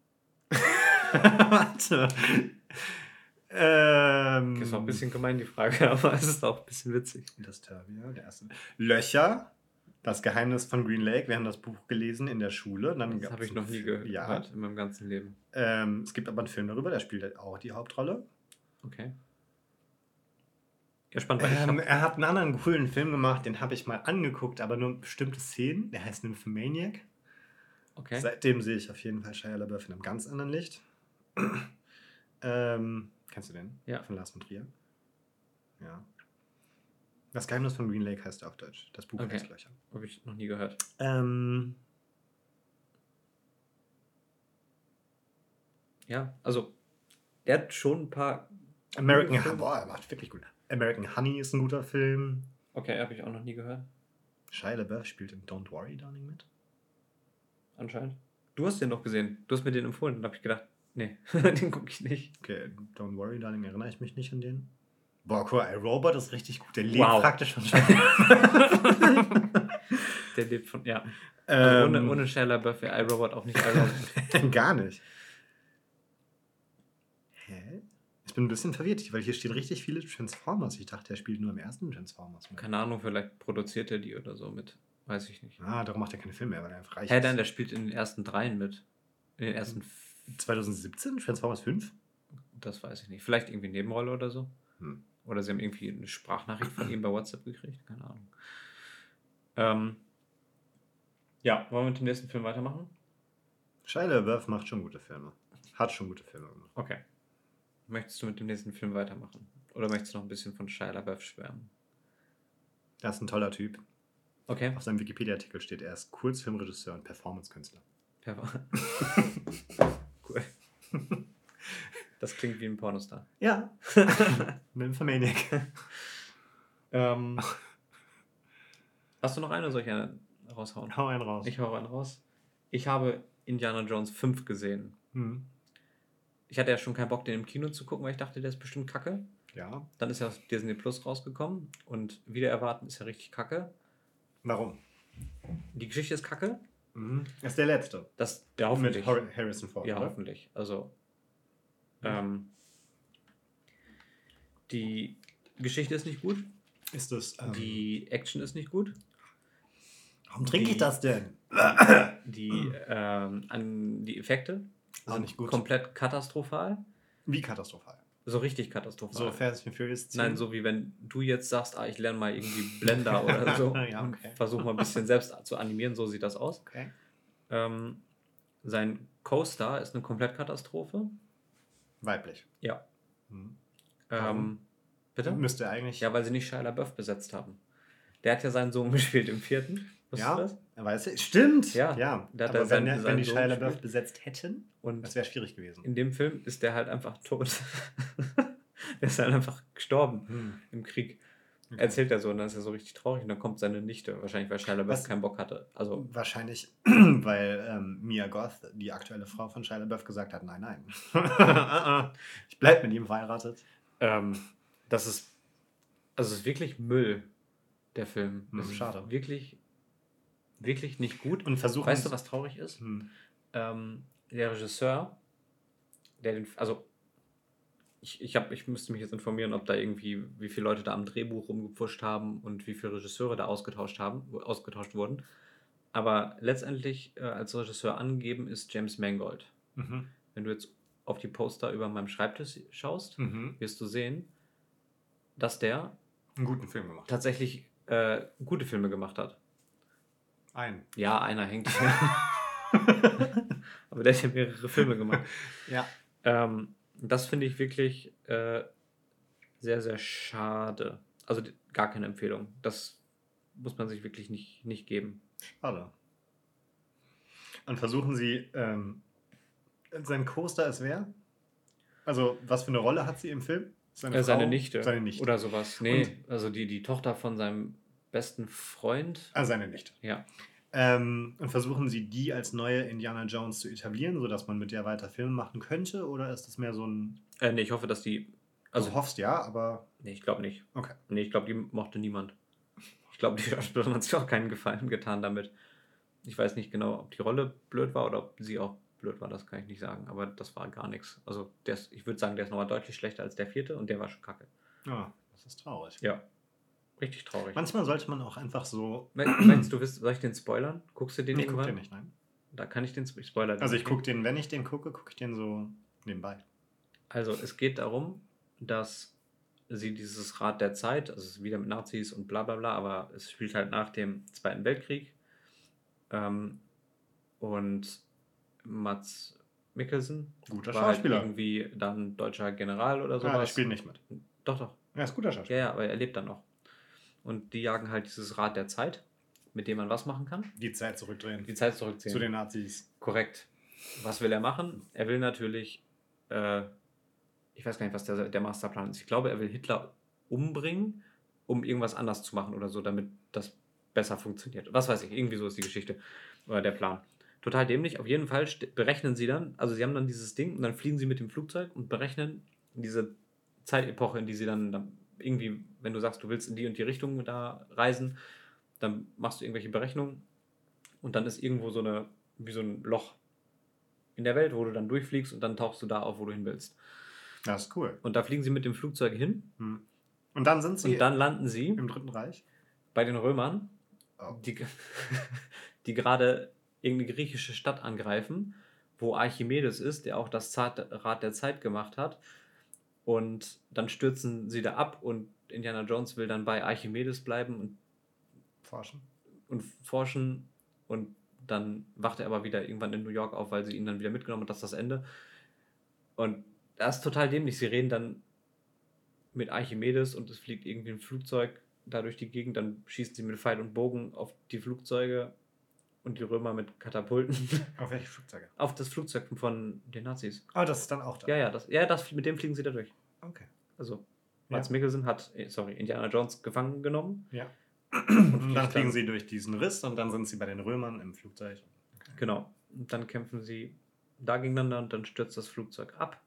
warte. Ähm, Das ist auch ein bisschen gemein, die Frage, aber es ist auch ein bisschen witzig. Disturbia, der erste. Löcher. Das Geheimnis von Green Lake. Wir haben das Buch gelesen in der Schule. Und dann Das gab's habe ich einen noch nie Film- gehört Ja. in meinem ganzen Leben. Ähm, es gibt aber einen Film darüber, der spielt halt auch die Hauptrolle. Okay. Ja, spannend, weil ich Ähm, hab, er hat einen anderen coolen Film gemacht, den habe ich mal angeguckt, aber nur bestimmte Szenen. Der heißt Nymphomaniac. Okay. Seitdem sehe ich auf jeden Fall Shia LaBeouf in einem ganz anderen Licht. ähm, kennst du den? Ja. Von Lars von Trier. Ja. Das Geheimnis von Green Lake heißt er auf Deutsch. Das Buch Okay. heißt Löcher. Habe ich noch nie gehört. Ähm, Ja, also, der hat schon ein paar. American Gute Honey. Filme. Boah, er macht wirklich gut. American Honey ist ein guter Film. Okay, habe ich auch noch nie gehört. Shia LaBeouf spielt in Don't Worry, Darling mit. Anscheinend. Du hast den noch gesehen. Du hast mir den empfohlen. Dann habe ich gedacht, nee, den gucke ich nicht. Okay, Don't Worry, Darling, erinnere ich mich nicht an den. Boah, cool, ey, Robot ist richtig gut. Der lebt Wow. praktisch von Der lebt von, ja. Also ohne, ähm, ohne Shia LaBeouf wäre iRobot auch nicht iRobot. Gar nicht. Hä? Ich bin ein bisschen verwirrt, weil hier stehen richtig viele Transformers. Ich dachte, er spielt nur im ersten Transformers mit. Keine Ahnung, vielleicht produziert er die oder so mit. Weiß ich nicht. Ah, darum macht er keine Filme mehr, weil er einfach reich Hä, ist. nein, der spielt in den ersten dreien mit. In den ersten, f- zwanzig siebzehn? Transformers fünf? das weiß ich nicht. Vielleicht irgendwie Nebenrolle oder so. Hm. Oder sie haben irgendwie eine Sprachnachricht von ihm bei WhatsApp gekriegt. Keine Ahnung. Ähm, ja, wollen wir mit dem nächsten Film weitermachen? Shia LaBeouf macht schon gute Filme. Hat schon gute Filme gemacht. Okay. Möchtest du mit dem nächsten Film weitermachen? Oder möchtest du noch ein bisschen von Shia LaBeouf schwärmen? Er ist ein toller Typ. Okay. Auf seinem Wikipedia-Artikel steht, er ist Kurzfilmregisseur und Performance-Künstler. Perfekt. Cool. Das klingt wie ein Pornostar. Ja. Nymphomaniac. Ähm, hast du noch eine, oder soll ich eine raushauen? Hau einen raus. Ich hau einen raus. Ich habe Indiana Jones fünf gesehen. Hm. Ich hatte ja schon keinen Bock, den im Kino zu gucken, weil ich dachte, der ist bestimmt kacke. Ja. Dann ist er auf Disney Plus rausgekommen und wieder erwarten ist er richtig kacke. Warum? Die Geschichte ist kacke. Mhm. Das ist der letzte. Das, ja, Mit hoffentlich. Har- Harrison Ford. Ja, oder? hoffentlich. Also, ähm, die Geschichte ist nicht gut. Ist das. Ähm, Die Action ist nicht gut. warum trinke ich die- das denn? Die, ähm, an, die Effekte Auch sind nicht gut. komplett katastrophal. Wie katastrophal. So richtig katastrophal. So Fast and Furious zehn? Nein, so wie wenn du jetzt sagst, ah, ich lerne mal irgendwie Blender oder so Ja, und okay. versuche mal ein bisschen selbst zu animieren, so sieht das aus. Okay. Ähm, sein Co-Star ist eine Komplettkatastrophe. Weiblich. Ja. Hm. Ähm, bitte? Müsste eigentlich. Ja, weil sie nicht Shia LaBeouf besetzt haben. Der hat ja seinen Sohn gespielt im vierten. Wusstest du Ja, das? weiß ich. Stimmt. Ja, Ja. der hat Aber da wenn, seinen- der, wenn seinen die Sohn Shia LaBeouf gespielt. besetzt hätten, Und das wäre schwierig gewesen. in dem Film ist der halt einfach tot. Der ist halt einfach gestorben Hm. im Krieg. Okay. Erzählt er so, und dann ist er so richtig traurig und dann kommt seine Nichte. Wahrscheinlich, weil Shia LaBeouf Was- keinen Bock hatte. Also, Wahrscheinlich, weil ähm, Mia Goth, die aktuelle Frau von Shia LaBeouf, gesagt hat, nein, nein. Ich bleib mit ihm verheiratet. ähm, das ist, also es ist wirklich Müll, der Film. Hm, Das ist schade. wirklich, wirklich nicht gut. Und versuchen Weißt du, es- was traurig ist? Hm. Ähm, der Regisseur, der den, also ich, ich, hab, ich müsste mich jetzt informieren, ob da irgendwie, wie viele Leute da am Drehbuch rumgepfuscht haben und wie viele Regisseure da ausgetauscht haben, ausgetauscht wurden. Aber letztendlich äh, als Regisseur angegeben ist James Mangold. Mhm. Wenn du jetzt auf die Poster über meinem Schreibtisch schaust, Mhm. wirst du sehen, dass der Einen guten Film gemacht. tatsächlich äh, gute Filme gemacht hat. Ein. Ja, einer hängt hier. Aber der hat ja mehrere Filme gemacht. Ja. Ähm, das finde ich wirklich äh, sehr, sehr schade. Also d- gar keine Empfehlung. Das muss man sich wirklich nicht, nicht geben. Schade. Und versuchen Sie, ähm, sein Co-Star ist wer? Also, was für eine Rolle hat sie im Film? Seine, Äh, seine Frau? Nichte. Seine Nichte. Oder sowas. Nee, also die, die Tochter von seinem besten Freund. Ah, seine Nichte. Ja. Ähm, und versuchen Sie, die als neue Indiana Jones zu etablieren, sodass man mit der weiter Filme machen könnte? Oder ist das mehr so ein... Äh, nee, ich hoffe, dass die. Also, Also, du hoffst ja, aber... nee, ich glaube nicht. Okay. Nee, ich glaube, die mochte niemand. Ich glaube, die Schauspielerin hat sich auch keinen Gefallen getan damit. Ich weiß nicht genau, ob die Rolle blöd war oder ob sie auch blöd war, das kann ich nicht sagen. Aber das war gar nichts. Also, der ist, ich würde sagen, der ist nochmal deutlich schlechter als der vierte und der war schon kacke. Ja, das ist traurig. Ja. Richtig traurig. Manchmal sollte man auch einfach so... Me- Meinst du, wisst- soll ich den spoilern? Guckst du den Ich gucke irgendwann? den nicht, nein. Da kann ich den ich spoilern. den Also ich nicht. gucke den, wenn ich den gucke, gucke ich den so nebenbei. Also es geht darum, dass sie dieses Rad der Zeit, also es ist wieder mit Nazis und bla bla bla, aber es spielt halt nach dem Zweiten Weltkrieg. Ähm, und Mads Mikkelsen Guter war halt Schauspieler. irgendwie dann deutscher General oder Ah, sowas. der spielt nicht mit. Doch, doch. Er ist guter Ja, Schauspieler. ja, aber er lebt dann noch. Und die jagen halt dieses Rad der Zeit, mit dem man was machen kann. Die Zeit zurückdrehen. Die Zeit zurückziehen. Zu den Nazis. Korrekt. Was will er machen? Er will natürlich, äh, ich weiß gar nicht, was der, der Masterplan ist. Ich glaube, er will Hitler umbringen, um irgendwas anders zu machen oder so, damit das besser funktioniert. Was weiß ich, irgendwie so ist die Geschichte oder der Plan. Total dämlich. Auf jeden Fall st- berechnen sie dann, also sie haben dann dieses Ding und dann fliegen sie mit dem Flugzeug und berechnen diese Zeitepoche, in die sie dann, dann irgendwie, wenn du sagst, du willst in die und die Richtung da reisen, dann machst du irgendwelche Berechnungen und dann ist irgendwo so eine, wie so ein Loch in der Welt, wo du dann durchfliegst und dann tauchst du da auf, wo du hin willst. Das ist cool. Und da fliegen sie mit dem Flugzeug hin Hm. Und dann sind sie und dann landen sie im Dritten Reich. bei den Römern, Oh. die, die gerade irgendeine griechische Stadt angreifen, wo Archimedes ist, der auch das Zart- Rad der Zeit gemacht hat. Und dann stürzen sie da ab und Indiana Jones will dann bei Archimedes bleiben und, Forschen. und forschen. Und dann wacht er aber wieder irgendwann in New York auf, weil sie ihn dann wieder mitgenommen hat. Das ist das Ende. Und das ist total dämlich. Sie reden dann mit Archimedes und es fliegt irgendwie ein Flugzeug da durch die Gegend. Dann schießen sie mit Pfeil und Bogen auf die Flugzeuge und die Römer mit Katapulten Auf welche Flugzeuge? auf das Flugzeug von den Nazis. Ah, das ist dann auch da. Ja, ja, das, ja das, mit dem fliegen sie da durch. Okay. Also, Mads Ja. Mikkelsen hat, äh, sorry, Indiana Jones gefangen genommen. Ja. Und Und dann fliegt fliegen dann- sie durch diesen Riss und dann sind sie bei den Römern im Flugzeug. Okay. Genau. Und dann kämpfen sie da gegeneinander und dann stürzt das Flugzeug ab.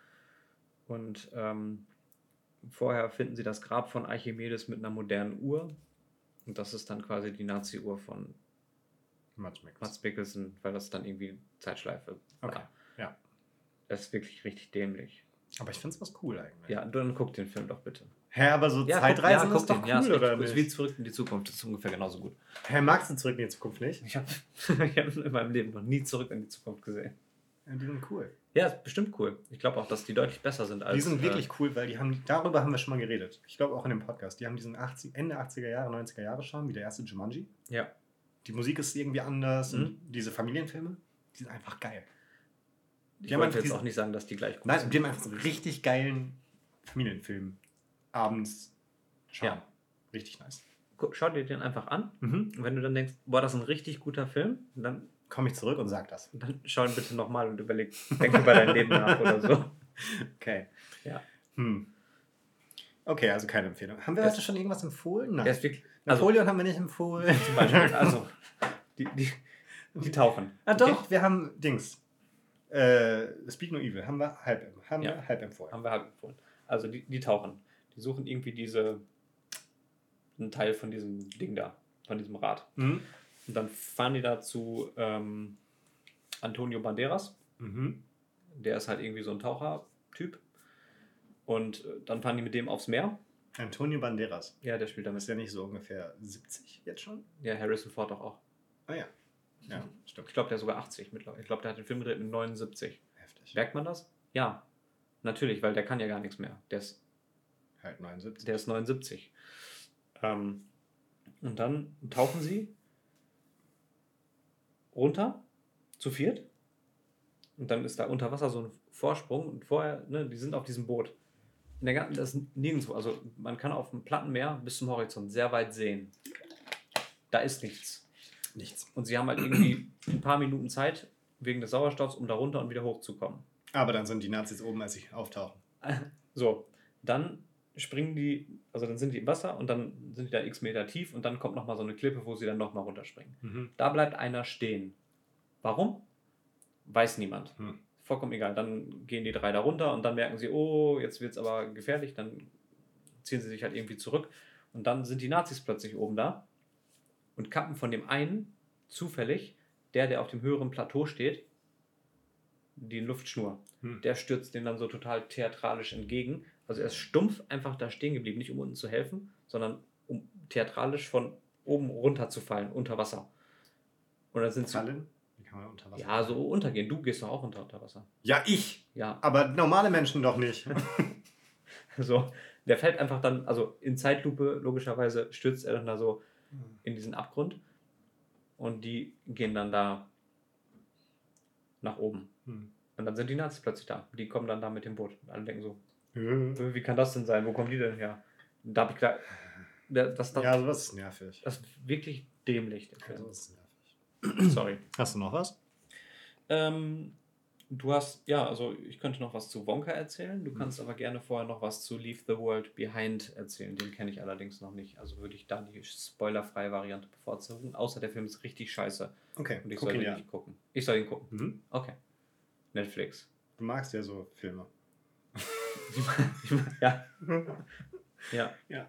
Und ähm, vorher finden sie das Grab von Archimedes mit einer modernen Uhr. Und das ist dann quasi die Nazi-Uhr von Mads Mikkelsen. Mads Mikkelsen, weil das dann irgendwie Zeitschleife war. Okay. Ja. Das ist wirklich richtig dämlich. Aber ich finde es was cool eigentlich. Ja, dann guck den Film doch bitte. Hä, aber so Ja, Zeitreisen guck, ist doch den. cool, Ja, ist oder richtig cool. nicht? Ist wie zurück in die Zukunft. Das ist ungefähr genauso gut. Hä, magst du zurück in die Zukunft nicht? Ich habe ich hab in meinem Leben noch nie zurück in die Zukunft gesehen. Ja, die sind cool. Ja, ist bestimmt cool. Ich glaube auch, dass die deutlich besser sind als. Die sind wirklich äh, cool, weil die haben, darüber haben wir schon mal geredet. Ich glaube auch in dem Podcast. Die haben diesen achtzig, Ende achtziger Jahre, neunziger Jahre Charme, wie der erste Jumanji. Ja. Die Musik ist irgendwie anders. Mhm. Und diese Familienfilme, die sind einfach geil. Die Ich haben wollte einfach jetzt diese- auch nicht sagen, dass die gleich gut Nein, sind. die haben einfach so einen richtig geilen Familienfilm. Abends schauen. Ja. Richtig nice. Guck, schau dir den einfach an. Mhm. Und wenn du dann denkst, boah, das ist ein richtig guter Film, dann, Komme ich zurück und sag das. dann schau ihn bitte nochmal und überleg, denk über dein Leben nach oder so. Okay. Ja. Hm. Okay, also keine Empfehlung. Haben wir Das- heute schon irgendwas empfohlen? Nein. Der ist wirklich, also Napoleon haben wir nicht empfohlen. zum Beispiel, also, die, die, die tauchen. Ah Okay? doch, wir haben Dings. Äh, Speak No Evil haben wir halb, haben Ja. wir halb empfohlen. Haben wir halt empfohlen. Also die, die tauchen. Die suchen irgendwie diese, einen Teil von diesem Ding da, von diesem Rad. Mhm. Und dann fahren die da zu ähm, Antonio Banderas. Mhm. Der ist halt irgendwie so ein Tauchertyp. Und äh, dann fahren die mit dem aufs Meer. Antonio Banderas. Ja, der spielt damit. Ist ja nicht so ungefähr siebzig jetzt schon? Ja, Harrison Ford doch auch. Ah ja. Ja, stimmt. Ich glaube, der ist sogar achtzig mittlerweile. Ich glaube, der hat den Film gedreht mit neunundsiebzig. Heftig. Merkt man das? Ja. Natürlich, weil der kann ja gar nichts mehr. Der ist, Halt neunundsiebzig. der ist neunundsiebzig. Ähm, und dann tauchen sie runter, zu viert. Und dann ist da unter Wasser so ein Vorsprung. Und vorher, ne, die sind auf diesem Boot. In der ganzen, das ist nirgendwo. Also man kann auf dem platten Meer bis zum Horizont sehr weit sehen. Da ist nichts. Nichts. Und sie haben halt irgendwie ein paar Minuten Zeit wegen des Sauerstoffs, um da runter und wieder hochzukommen. Aber dann sind die Nazis oben, als sie auftauchen. So, dann springen die, also dann sind die im Wasser und dann sind die da x Meter tief und dann kommt nochmal so eine Klippe, wo sie dann nochmal runterspringen. Mhm. Da bleibt einer stehen. Warum? Weiß niemand. Hm. Vollkommen egal. Dann gehen die drei da runter und dann merken sie, oh, jetzt wird es aber gefährlich. Dann ziehen sie sich halt irgendwie zurück. Und dann sind die Nazis plötzlich oben da und kappen von dem einen zufällig, der, der auf dem höheren Plateau steht, die Luftschnur. Hm. Der stürzt den dann so total theatralisch entgegen. Also er ist stumpf einfach da stehen geblieben, nicht um unten zu helfen, sondern um theatralisch von oben runter zu fallen, unter Wasser. Und dann sind sie, Fallen? Wie kann man unter Wasser ja, so untergehen. Du gehst doch auch unter, unter Wasser. Ja, ich. Ja, Aber normale Menschen doch nicht. so. Der fällt einfach dann, also in Zeitlupe, logischerweise stürzt er dann da so Hm. in diesen Abgrund. Und die gehen dann da nach oben. Hm. Und dann sind die Nazis plötzlich da. Die kommen dann da mit dem Boot. Und alle denken so, Ja, wie kann das denn sein? Wo kommen die denn her? Und da habe ich klar, das, das, sowas ist nervig. das ist wirklich dämlich, der Ja, Film. sowas ist nervig. Sorry. Hast du noch was? Ähm, du hast, ja, also ich könnte noch was zu Wonka erzählen. Du kannst aber gerne vorher noch was zu Leave the World Behind erzählen. Den kenne ich allerdings noch nicht. Also würde ich da die spoilerfreie Variante bevorzugen. Außer der Film ist richtig scheiße. Okay, Und ich guck soll ihn den ja. nicht gucken. Ich soll ihn gucken. Mhm. Okay. Netflix. Du magst ja so Filme. ja. Ja. Ja.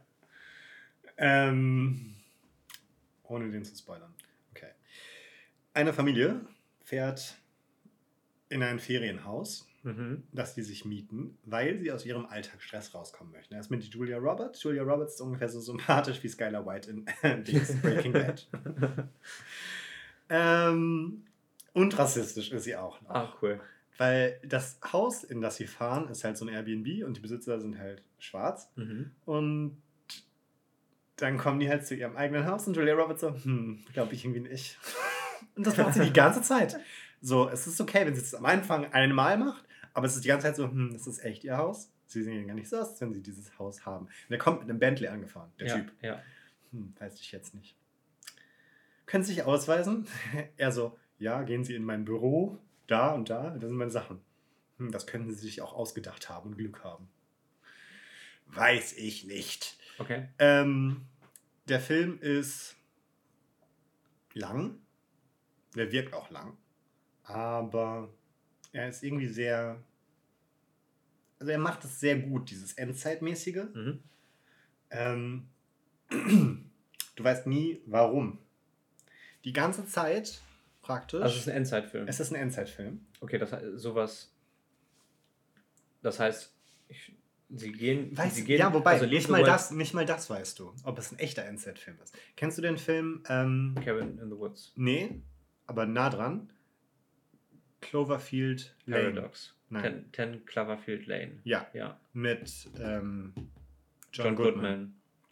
Ähm, ohne den zu spoilern. Okay. Eine Familie fährt in ein Ferienhaus, Mhm. das die sich mieten, weil sie aus ihrem Alltagsstress rauskommen möchten. Erstmal die Julia Roberts. Julia Roberts ist ungefähr so sympathisch wie Skylar White in Dings, Breaking Bad. ähm, und rassistisch ist sie auch noch. Ah, cool. Weil das Haus, in das sie fahren, ist halt so ein Airbnb und die Besitzer sind halt schwarz. Mhm. Und dann kommen die halt zu ihrem eigenen Haus und Julia Roberts so, hm, glaube ich irgendwie nicht. Und das macht sie die ganze Zeit. So, es ist okay, wenn sie es am Anfang einmal macht, aber es ist die ganze Zeit so, hm, das ist echt ihr Haus. Sie sehen ja gar nicht so aus, als wenn sie dieses Haus haben. Und er kommt mit einem Bentley angefahren, der ja, Typ. Ja. Hm, weiß ich jetzt nicht. Können Sie sich ausweisen? Er so, ja, gehen Sie in mein Büro, da und da, das sind meine Sachen. Hm, das können Sie sich auch ausgedacht haben und Glück haben. Weiß ich nicht. Okay. Ähm, der Film ist lang. Der wirkt auch lang. Aber er ist irgendwie sehr... Also er macht es sehr gut, dieses Endzeitmäßige. Mhm. Ähm, du weißt nie, warum. Die ganze Zeit praktisch... Also es ist ein Endzeitfilm. es ist ein Endzeitfilm. Okay, das heißt, sowas. Das heißt, ich, sie gehen. Weiß, sie gehen ja, wobei, also Leave nicht, the mal World- das, nicht mal das weißt du, ob es ein echter Endzeitfilm ist. Kennst du den Film... Ähm, Cabin in the Woods. nee, aber nah dran. Cloverfield Lane. Paradox. Nein. Ten, Ten Cloverfield Lane. Ja, Ja. mit ähm, John, John Goodman. Goodman.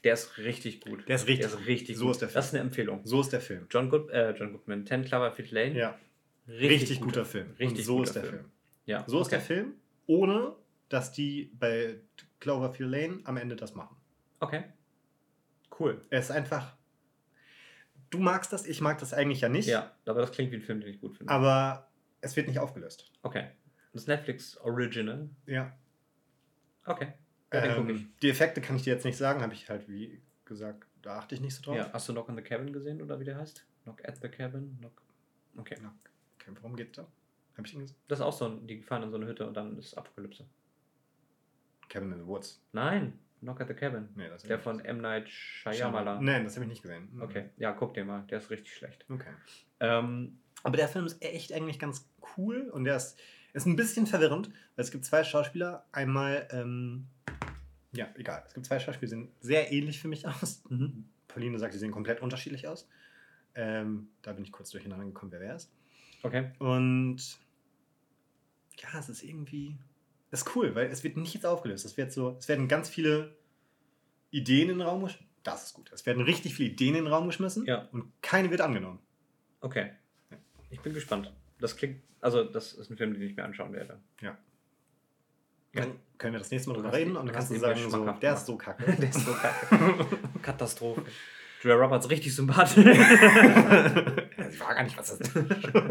Der ist richtig gut. Der ist richtig, der ist richtig so gut. ist der Film. Das ist eine Empfehlung. So ist der Film. John, Good, äh, John Goodman, Ten Cloverfield Lane. Ja. Richtig, Richtig guter, guter Film. Richtig Und so guter ist der Film. Film. Ja. So ist okay. der Film, ohne dass die bei Cloverfield Lane am Ende das machen. Okay. Cool. Er ist einfach... Du magst das, ich mag das eigentlich ja nicht. Ja, aber das klingt wie ein Film, den ich gut finde. Aber es wird nicht aufgelöst. Okay. Das Netflix Original. Ja. Okay. Ja, den guck ich. Ähm, die Effekte kann ich dir jetzt nicht sagen, habe ich halt, wie gesagt, da achte ich nicht so drauf. Ja, hast du Knock on the Cabin gesehen oder wie der heißt? Knock at the Cabin? Knock. Okay. Ja. Okay, worum geht's da? Habe ich ihn gesehen? Das ist auch so ein, die fahren in so eine Hütte und dann ist Apokalypse. Cabin in the Woods. Nein, Knock at the Cabin. Nee, das hab Der ich von nicht M. Night gesehen. Shyamalan. Nein, das habe ich nicht gesehen. Mhm. Okay, ja, guck den mal. Der ist richtig schlecht. Okay. Ähm, Aber der Film ist echt eigentlich ganz cool und der ist, ist ein bisschen verwirrend, weil es gibt zwei Schauspieler. Einmal, ähm, ja, egal. Es gibt zwei Schauspieler, die sehen sehr ähnlich für mich aus. mhm. Pauline sagt, sie sehen komplett unterschiedlich aus. Ähm, da bin ich kurz durcheinander gekommen, wer wer ist. Okay. Und ja, es ist irgendwie. Das ist cool, weil es wird nichts aufgelöst. Es wird so, es werden ganz viele Ideen in den Raum geschmissen. Das ist gut. Es werden richtig viele Ideen in den Raum geschmissen Ja. und keine wird angenommen. Okay. Ja. Ich bin gespannt. Das klingt, also das ist ein Film, den ich mir anschauen werde. Ja. Ja. Dann können wir das nächste Mal Du drüber hast reden ihn- und du dann kannst hast du ihn mir sagen, so, schmackhaft der gemacht. ist so kacke. Der ist so kacke. Katastrophe. Julia Roberts richtig sympathisch. Ja, sie war gar nicht, was das ist.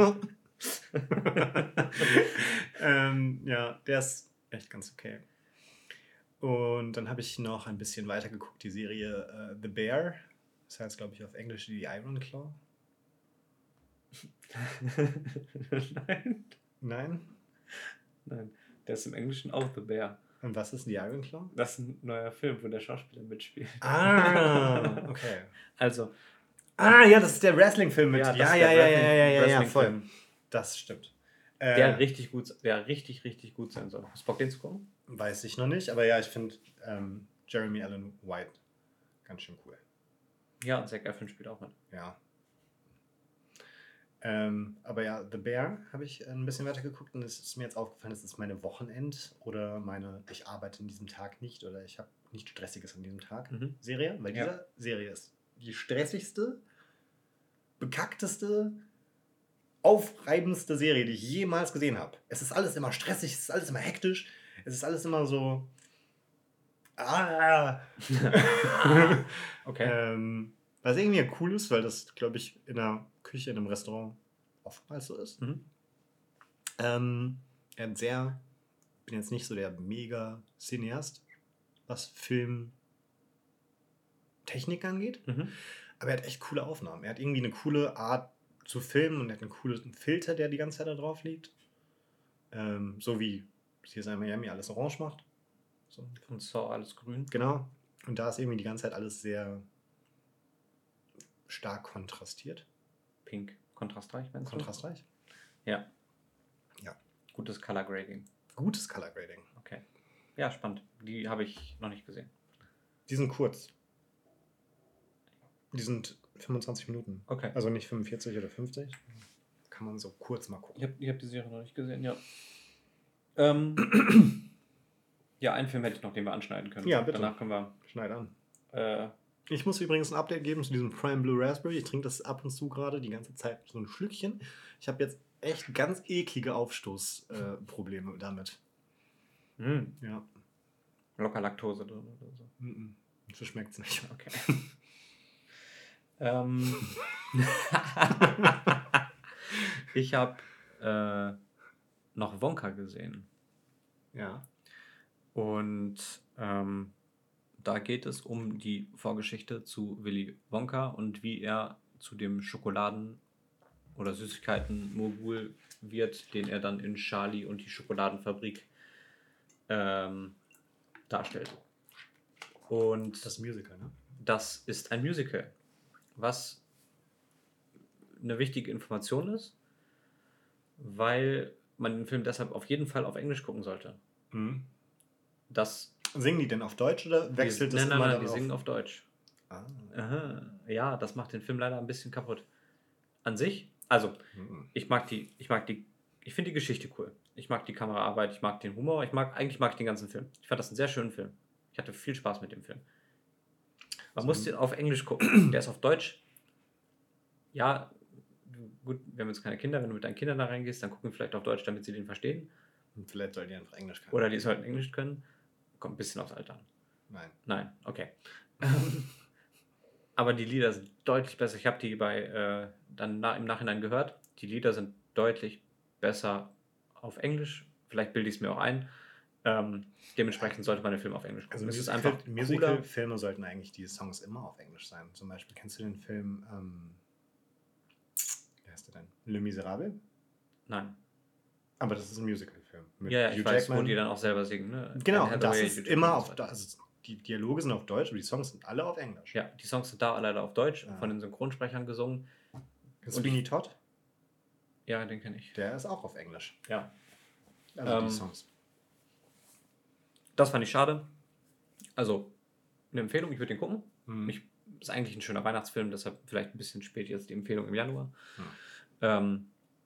ähm, ja, der ist echt ganz okay. Und dann habe ich noch ein bisschen weiter geguckt, die Serie äh, The Bear. Das heißt, glaube ich, auf Englisch die Iron Claw. Nein. Nein? Nein. Der ist im Englischen auch The Bear. Und was ist die Iron Claw? Das ist ein neuer Film, wo der Schauspieler mitspielt. Ah, okay. Also, Ah, ja, das ist der Wrestling-Film mit. Ja, Ja, das ja, ist ja, der ja, Wrestling- ja, ja, ja, ja, Wrestling-Film. voll. Das stimmt. Äh, der richtig gut, der richtig, richtig gut sein soll. Hast du Bock, den zu gucken? Weiß ich noch nicht, aber ja, ich finde ähm, Jeremy Allen White ganz schön cool. Ja, und Zac Efron spielt auch mit. Ja. Ähm, aber ja, The Bear habe ich ein bisschen weiter geguckt und es ist mir jetzt aufgefallen, es ist meine Wochenend- oder meine ich arbeite an diesem Tag nicht oder ich habe nichts Stressiges an diesem Tag Mhm. Serie, weil Ja. diese Serie ist die stressigste, bekackteste, aufreibendste Serie, die ich jemals gesehen habe. Es ist alles immer stressig, es ist alles immer hektisch, es ist alles immer so. Ah! Okay. ähm, was irgendwie cool ist, weil das, glaube ich, in der Küche, in einem Restaurant oftmals so ist. Mhm. Ähm, er hat sehr, ich bin jetzt nicht so der mega Cineast, was Filmtechnik angeht, Mhm. aber er hat echt coole Aufnahmen. Er hat irgendwie eine coole Art zu filmen und er hat einen coolen Filter, der die ganze Zeit da drauf liegt. Ähm, so wie C S I Miami alles orange macht. So. Und so alles grün. Genau. Und da ist irgendwie die ganze Zeit alles sehr stark kontrastiert. Pink. Kontrastreich, meinst du? Kontrastreich. Ja. Ja. Gutes Color Grading. Gutes Color Grading. Okay. Ja, spannend. Die habe ich noch nicht gesehen. Die sind kurz. Die sind fünfundzwanzig Minuten. Okay. Also nicht fünfundvierzig oder fünfzig. Kann man so kurz mal gucken. Ich habe ich hab die Serie noch nicht gesehen, ja. Ähm, ja, einen Film hätte ich noch, den wir anschneiden können. Ja, bitte. Danach können wir. Schneid an. Äh, Ich muss übrigens ein Update geben zu diesem Prime Blue Raspberry. Ich trinke das ab und zu gerade die ganze Zeit so ein Schlückchen. Ich habe jetzt echt ganz eklige Aufstoßprobleme äh, Probleme damit. mh, Ja. locker Laktose drin oder so. Mhm. So schmeckt es nicht. Okay. ähm, ich habe äh, noch Wonka gesehen. Ja. Und ähm, da geht es um die Vorgeschichte zu Willy Wonka und wie er zu dem Schokoladen- oder Süßigkeiten-Mogul wird, den er dann in Charlie und die Schokoladenfabrik ähm, darstellt. Und Das Musical, ne? das ist ein Musical, was eine wichtige Information ist, weil man den Film deshalb auf jeden Fall auf Englisch gucken sollte. Mhm. Das Singen die denn auf Deutsch oder wechselt die, das nein, nein, immer nein, dann die auf? singen auf Deutsch. Ah. Aha. Ja, das macht den Film leider ein bisschen kaputt. An sich, also Mhm. ich mag die, ich mag die, ich finde die Geschichte cool. Ich mag die Kameraarbeit, ich mag den Humor, ich mag, eigentlich mag ich den ganzen Film. Ich fand das einen sehr schönen Film. Ich hatte viel Spaß mit dem Film. Man So muss ein- den auf Englisch gucken. Der ist auf Deutsch. Ja, gut, wir haben jetzt keine Kinder. Wenn du mit deinen Kindern da reingehst, dann gucken wir vielleicht auf Deutsch, damit sie den verstehen. Und vielleicht sollen die einfach Englisch können. Oder die sollten Englisch können. Kommt ein bisschen aufs Alter an. Nein. Nein, okay. Ähm, Aber die Lieder sind deutlich besser. Ich habe die bei äh, dann na, im Nachhinein gehört. Die Lieder sind deutlich besser auf Englisch. Vielleicht bilde ich es mir auch ein. Ähm, dementsprechend sollte man den Film auf Englisch gucken. Also es ist Musical, einfach cooler. Musical-Filme sollten eigentlich die Songs immer auf Englisch sein. Zum Beispiel, kennst du den Film, ähm, wie heißt der denn? Le Miserable? Nein. Aber das ist ein Musical-Film. Mit Ja, ja, ich Hugh weiß, wo Jackman. die dann auch selber singen. Ne? Genau, Anne und das Hathaway, ist Hugh Jackman immer und so auf, weiter. also die Dialoge sind auf Deutsch, aber die Songs sind alle auf Englisch. Ja, die Songs sind da leider auf Deutsch, Ah. von den Synchronsprechern gesungen. Kennst Und du ich- Sweeney Todd? Ja, den kenne ich. Der ist auch auf Englisch. Ja. Also Ähm, die Songs. Das fand ich schade. Also, eine Empfehlung, ich würde den gucken. Hm. Ich, ist eigentlich ein schöner Weihnachtsfilm, deshalb vielleicht ein bisschen spät jetzt die Empfehlung im Januar. Hm. Ähm,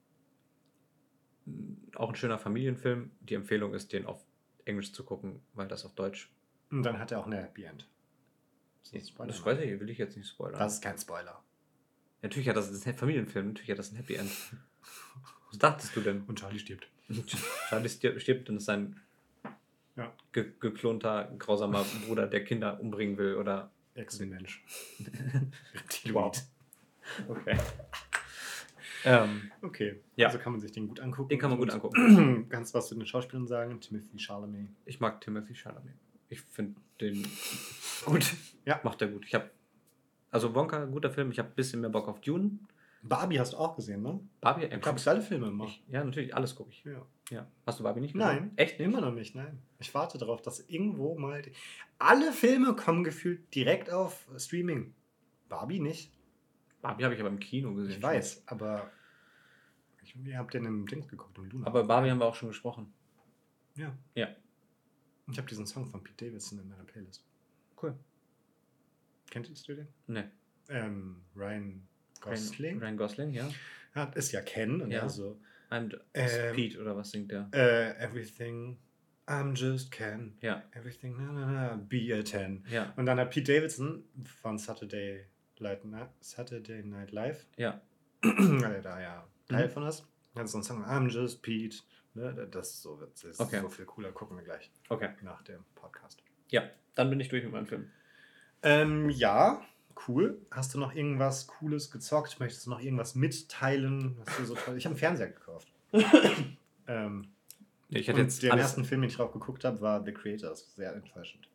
auch ein schöner Familienfilm. Die Empfehlung ist, den auf Englisch zu gucken, weil das auf Deutsch. Und dann hat er auch eine Happy End. Das, ist ein Spoiler, Das ne? weiß ich, will ich jetzt nicht spoilern. Das ist kein Spoiler. Natürlich hat das, das ist ein Familienfilm, natürlich hat das ein Happy End. Was dachtest du denn? Und Charlie stirbt. Charlie stirbt, stirbt und ist sein Ja. ge geklonter, grausamer Bruder, der Kinder umbringen will, oder? Ex-Mensch. Wow. Okay. Ähm, Okay, Ja. also kann man sich den gut angucken. Den kann man gut Und angucken. Kannst du was zu den Schauspielern sagen? Timothy Chalamet. Ich mag Timothy Chalamet. Ich finde den gut. Ja. Macht er gut. Ich habe also Wonka, guter Film. Ich habe ein bisschen mehr Bock auf Dune. Barbie hast du auch gesehen, ne? Barbie, Du äh, guckst alle Filme immer. ich, ja, natürlich, alles gucke ich. Ja. Ja. Hast du Barbie nicht gesehen? Nein, Echt nicht? immer noch nicht, nein. Ich warte darauf, dass irgendwo mal... Die... Alle Filme kommen gefühlt direkt auf Streaming. Barbie nicht. Barbie habe ich aber im Kino gesehen. Ich weiß, aber... Ich, ihr habt den im Dings geguckt, im Luna. Aber Barbie haben wir auch schon gesprochen. Ja. Ja. Ich habe diesen Song von Pete Davidson in meiner Playlist. Cool. Kennst du den? Ne. Ähm, Ryan Gosling. Ryan, Ryan Gosling, ja. Ja, ist ja Ken. Und Ja. er so... I'm Ähm, Pete oder was singt der? Uh, everything, I'm just Ken. Ja. Everything, na, na, na, be a ten. Ja. Und dann hat Pete Davidson von Saturday Night, Saturday Night Live, Ja. weil er da ja Teil Mhm. von ist, hat so einen Song, I'm just Pete. Ne, das ist so witzig. Das Okay. ist so viel cooler. Gucken wir gleich Okay. nach dem Podcast. Ja. Dann bin ich durch mit meinem Film. Ähm, ja, cool. Hast du noch irgendwas Cooles gezockt? Möchtest du noch irgendwas mitteilen? Was du so toll... Ich habe einen Fernseher gekauft. ähm, Nee, ich hätte und jetzt den alles. ersten Film, den ich drauf geguckt habe, war The Creators. Sehr enttäuschend.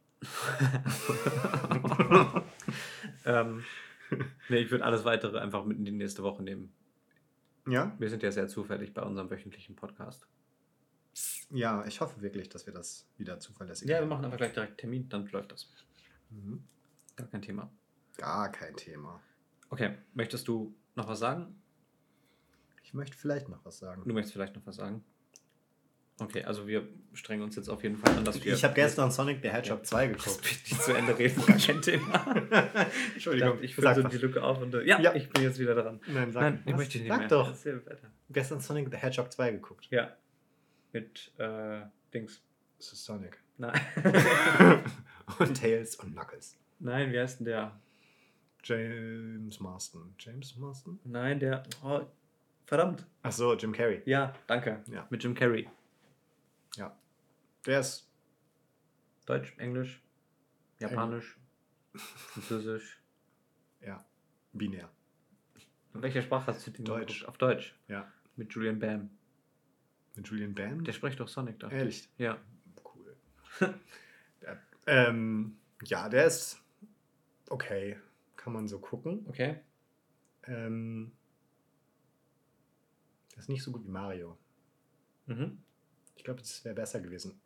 ähm, nee, ich würde alles weitere einfach mit in die nächste Woche nehmen. Ja? Wir sind ja sehr zufällig bei unserem wöchentlichen Podcast. Ja, ich hoffe wirklich, dass wir das wieder zuverlässig Ja, wir machen einfach gleich direkt Termin, dann läuft das. Mhm. Gar kein Thema. Gar kein Thema. Okay, möchtest du noch was sagen? Ich möchte vielleicht noch was sagen. Du möchtest vielleicht noch was sagen? Okay, also wir strengen uns jetzt auf jeden Fall an, dass wir... Ich habe gestern Sonic the Hedgehog zwei Lass geguckt. mich nicht zu Ende reden, gar kein Thema. Entschuldigung, Ich sag fülle so was. die Lücke auf und... äh, Ja, Ja. ich bin jetzt wieder dran. Nein, sag, Nein, ich was? möchte nicht Sag mehr. doch. Erzähl weiter. Gestern Sonic the Hedgehog zwei geguckt. Ja, mit äh, Dings. Das ist Sonic. Nein. Und Tails und Knuckles. Nein, wie heißt denn der? James Marston. James Marston? Nein, der... Oh, verdammt. Achso, Jim Carrey. Ja, danke. Ja. Mit Jim Carrey. Ja. Der ist Deutsch, Englisch, Japanisch, Französisch. ja binär. In welcher Sprache hast du den Deutsch. geguckt? Auf Deutsch. Ja. Mit Julian Bam. Mit Julian Bam? Der spricht doch Sonic, dachte Ehrlich? ich. Ja. Cool. der, ähm, ja, der ist okay. Kann man so gucken. Okay. Ähm, der ist nicht so gut wie Mario. Mhm. Ich glaube, es wäre besser gewesen,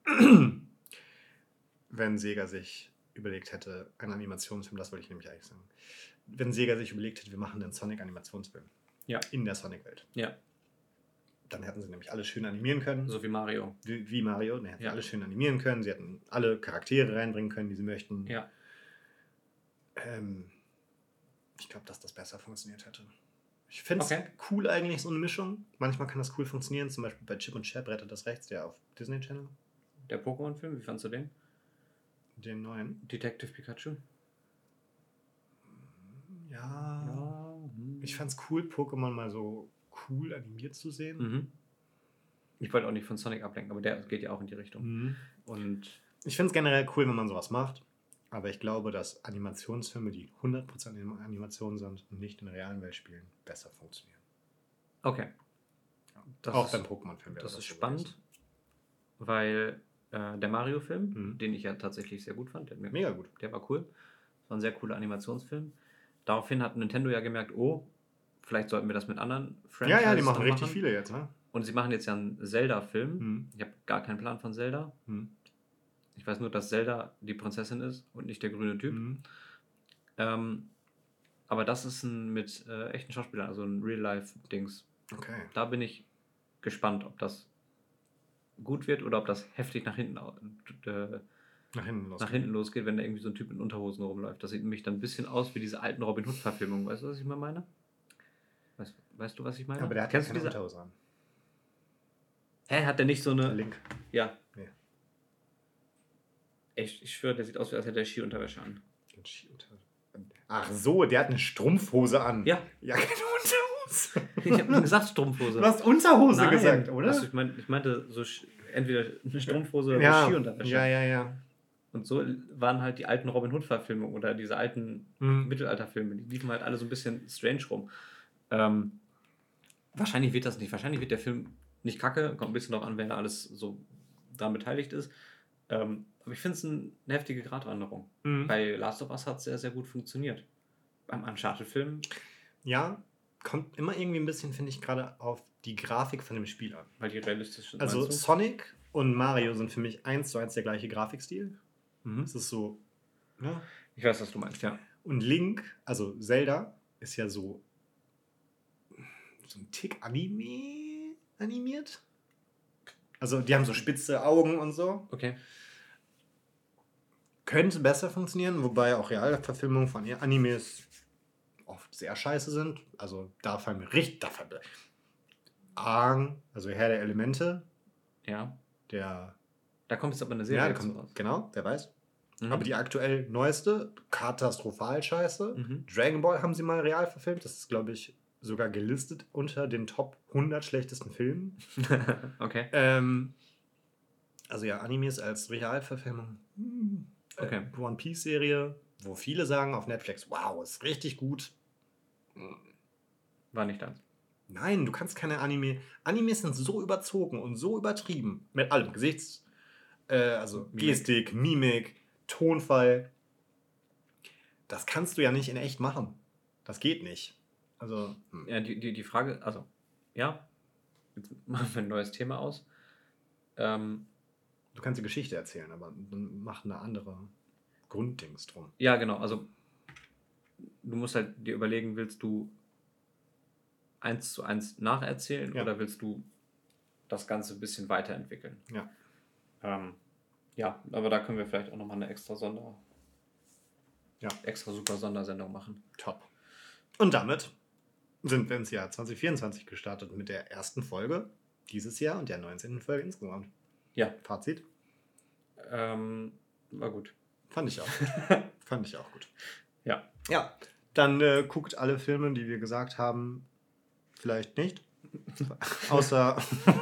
wenn Sega sich überlegt hätte, einen Animationsfilm, das wollte ich nämlich eigentlich sagen, wenn Sega sich überlegt hätte, wir machen einen Sonic-Animationsfilm. Ja. In der Sonic-Welt. Ja. Dann hätten sie nämlich alles schön animieren können. So wie Mario. Wie, wie Mario. Dann hätten sie Ja. alles schön animieren können. Sie hätten alle Charaktere reinbringen können, die sie möchten. Ja. Ähm, ich glaube, dass das besser funktioniert hätte. Ich finde es Okay. cool eigentlich, so eine Mischung. Manchmal kann das cool funktionieren. Zum Beispiel bei Chip und Chap rettet das rechts, der auf Disney Channel. Der Pokémon-Film, wie fandst du den? Den neuen. Detective Pikachu? Ja. Ja. hm. Ich fand's cool, Pokémon mal so cool animiert zu sehen. Mhm. Ich wollte auch nicht von Sonic ablenken, aber der geht ja auch in die Richtung. Mhm. Und Ich finde es generell cool, wenn man sowas macht. Aber ich glaube, dass Animationsfilme, die hundert Prozent Animation sind und nicht in der realen Welt spielen, besser funktionieren. okay, das Auch ist, beim Pokémon-Film wäre das ist so spannend, gewesen. weil äh, der Mario-Film, Mhm. den ich ja tatsächlich sehr gut fand, der, hat mir, Mega gut. der war cool. Das war ein sehr cooler Animationsfilm. Daraufhin hat Nintendo ja gemerkt, oh, vielleicht sollten wir das mit anderen Ja, Franchises ja, die machen dann richtig machen. viele jetzt, ne? Und sie machen jetzt ja einen Zelda-Film. Mhm. Ich habe gar keinen Plan von Zelda. Mhm. Ich weiß nur, dass Zelda die Prinzessin ist und nicht der grüne Typ. Mhm. Ähm, aber das ist ein mit äh, echten Schauspielern, also ein Real-Life-Dings. Okay. Da bin ich gespannt, ob das gut wird oder ob das heftig nach hinten, au- äh, Nach hinten los. nach hinten losgeht, wenn da irgendwie so ein Typ in Unterhosen rumläuft. Das sieht nämlich dann ein bisschen aus wie diese alten Robin Hood-Verfilmungen. Weißt du, was ich mal meine? Weißt, weißt du, was ich meine? Aber der hat Kennst ja du keine diese? Unterhose an. Hä, hat der nicht so Der eine. Link. Ja. Nee. Ich, ich schwöre, der sieht aus, als hätte er Skiunterwäsche an. Ach so, der hat eine Strumpfhose an. Ja. Ja, keine Unterhose. Ich habe nur gesagt Strumpfhose. Du hast Unterhose Nein. gesagt, oder? Achso, ich, mein, ich meinte so sch- entweder eine Strumpfhose oder ja. Skiunterwäsche. Ja, ja, ja. Und so waren halt die alten Robin Hood-Verfilmungen oder diese alten Mhm. Mittelalterfilme, die liefen halt alle so ein bisschen strange rum. Ähm, wahrscheinlich wird das nicht. Wahrscheinlich wird der Film nicht kacke. Kommt ein bisschen darauf an, wer da alles so dran beteiligt ist. Ähm, aber ich finde es ein, eine heftige Gratwanderung. Mhm. Bei Last of Us hat es sehr, sehr gut funktioniert. Beim Uncharted-Film, Ja, kommt immer irgendwie ein bisschen, finde ich, gerade auf die Grafik von dem Spiel an. weil die realistisch sind. Also meinst du? Sonic und Mario sind für mich eins zu eins der gleiche Grafikstil. Mhm. Es ist so, ne? Ich weiß, was du meinst, ja. Und Link, also Zelda, ist ja so, so ein Tick Anime animiert. Also die haben so spitze Augen und so. Okay. Könnte besser funktionieren, wobei auch Realverfilmungen von Animes oft sehr scheiße sind. Also da fallen mir richtig, da fallen mir Aang, also Herr der Elemente, Ja. der, Da kommt jetzt aber eine Serie ja, der dazu kommt, raus. genau, wer weiß. Mhm. Aber die aktuell neueste, katastrophal scheiße. Mhm. Dragon Ball haben sie mal real verfilmt. Das ist, glaube ich, sogar gelistet unter den Top hundert schlechtesten Filmen. Okay. Ähm, also ja, Animes als Realverfilmung. Hm. Okay. Äh, One Piece Serie, wo viele sagen auf Netflix, wow, ist richtig gut. War nicht das. Nein, du kannst keine Anime. Animes sind so überzogen und so übertrieben. Mit allem. Gesichts, äh, also Mimik. Gestik, Mimik, Tonfall. Das kannst du ja nicht in echt machen. Das geht nicht. Also, hm. Ja, die, die, die Frage, also, ja, jetzt machen wir ein neues Thema aus. Ähm, Du kannst die Geschichte erzählen, aber dann mach eine andere Grunddings drum. ja, genau, also du musst halt dir überlegen, willst du eins zu eins nacherzählen Ja. oder willst du das Ganze ein bisschen weiterentwickeln? Ja. Ähm, ja, aber da können wir vielleicht auch nochmal eine extra Sonder, Ja. extra super Sondersendung machen. Top. Und damit sind wir ins Jahr zwanzig vierundzwanzig gestartet mit der ersten Folge dieses Jahr und der neunzehnten Folge insgesamt. Ja. Fazit? Ähm, war gut. Fand ich auch gut. Fand ich auch gut. Ja. Ja, dann äh, guckt alle Filme, die wir gesagt haben, vielleicht nicht. außer,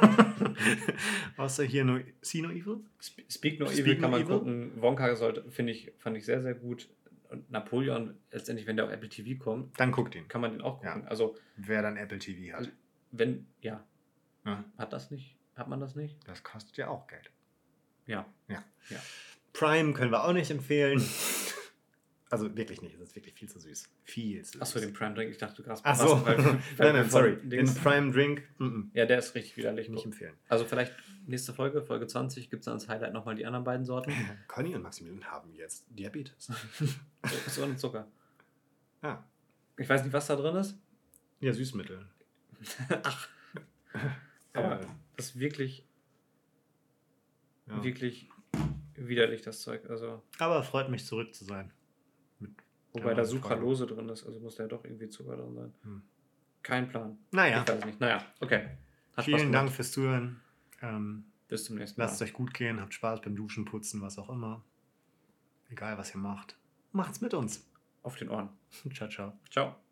außer hier nur See No Evil. Sp- Speak No Speak Evil No kann man Evil. gucken. Wonka sollte, finde ich, fand ich sehr, sehr gut. Und Napoleon, letztendlich, wenn der auf Apple T V kommt, Dann guckt ihn. kann man den auch gucken. Ja. Also, Wer dann Apple T V hat. wenn, ja, Ja, hat das nicht? Hat man das nicht? das kostet ja auch Geld. Ja. Ja. Ja. Prime können wir auch nicht empfehlen. Also wirklich nicht, es ist wirklich viel zu süß. Viel zu süß. Achso, den Prime Drink, ich dachte, du grast Ach so. weil- weil- nein, nein, von sorry. Den Dings- Prime Drink mm -mm, Ja, der ist richtig widerlich. nicht empfehlen. Also vielleicht nächste Folge, Folge zwanzig, gibt es dann als Highlight nochmal die anderen beiden Sorten. Conny und Maximilian haben jetzt Diabetes. So ohne Zucker. Ah, Ich weiß nicht, was da drin ist. ja, Süßmittel. Ach. Aber Äh, das ist wirklich, ja. wirklich widerlich, das Zeug. Also, Aber freut mich, zurück zu sein. Mit wobei der da neuen Folge. Sucralose drin ist, also muss da ja doch irgendwie Zucker drin sein. Hm. Kein Plan. Naja, Ich weiß nicht. Naja, okay. Hat Spaß vielen gemacht. Dank fürs Zuhören. Ähm, Bis zum nächsten Mal. lasst es euch gut gehen, habt Spaß beim Duschen, Putzen, was auch immer. Egal, was ihr macht. Macht's mit uns. auf den Ohren. Ciao, ciao. Ciao.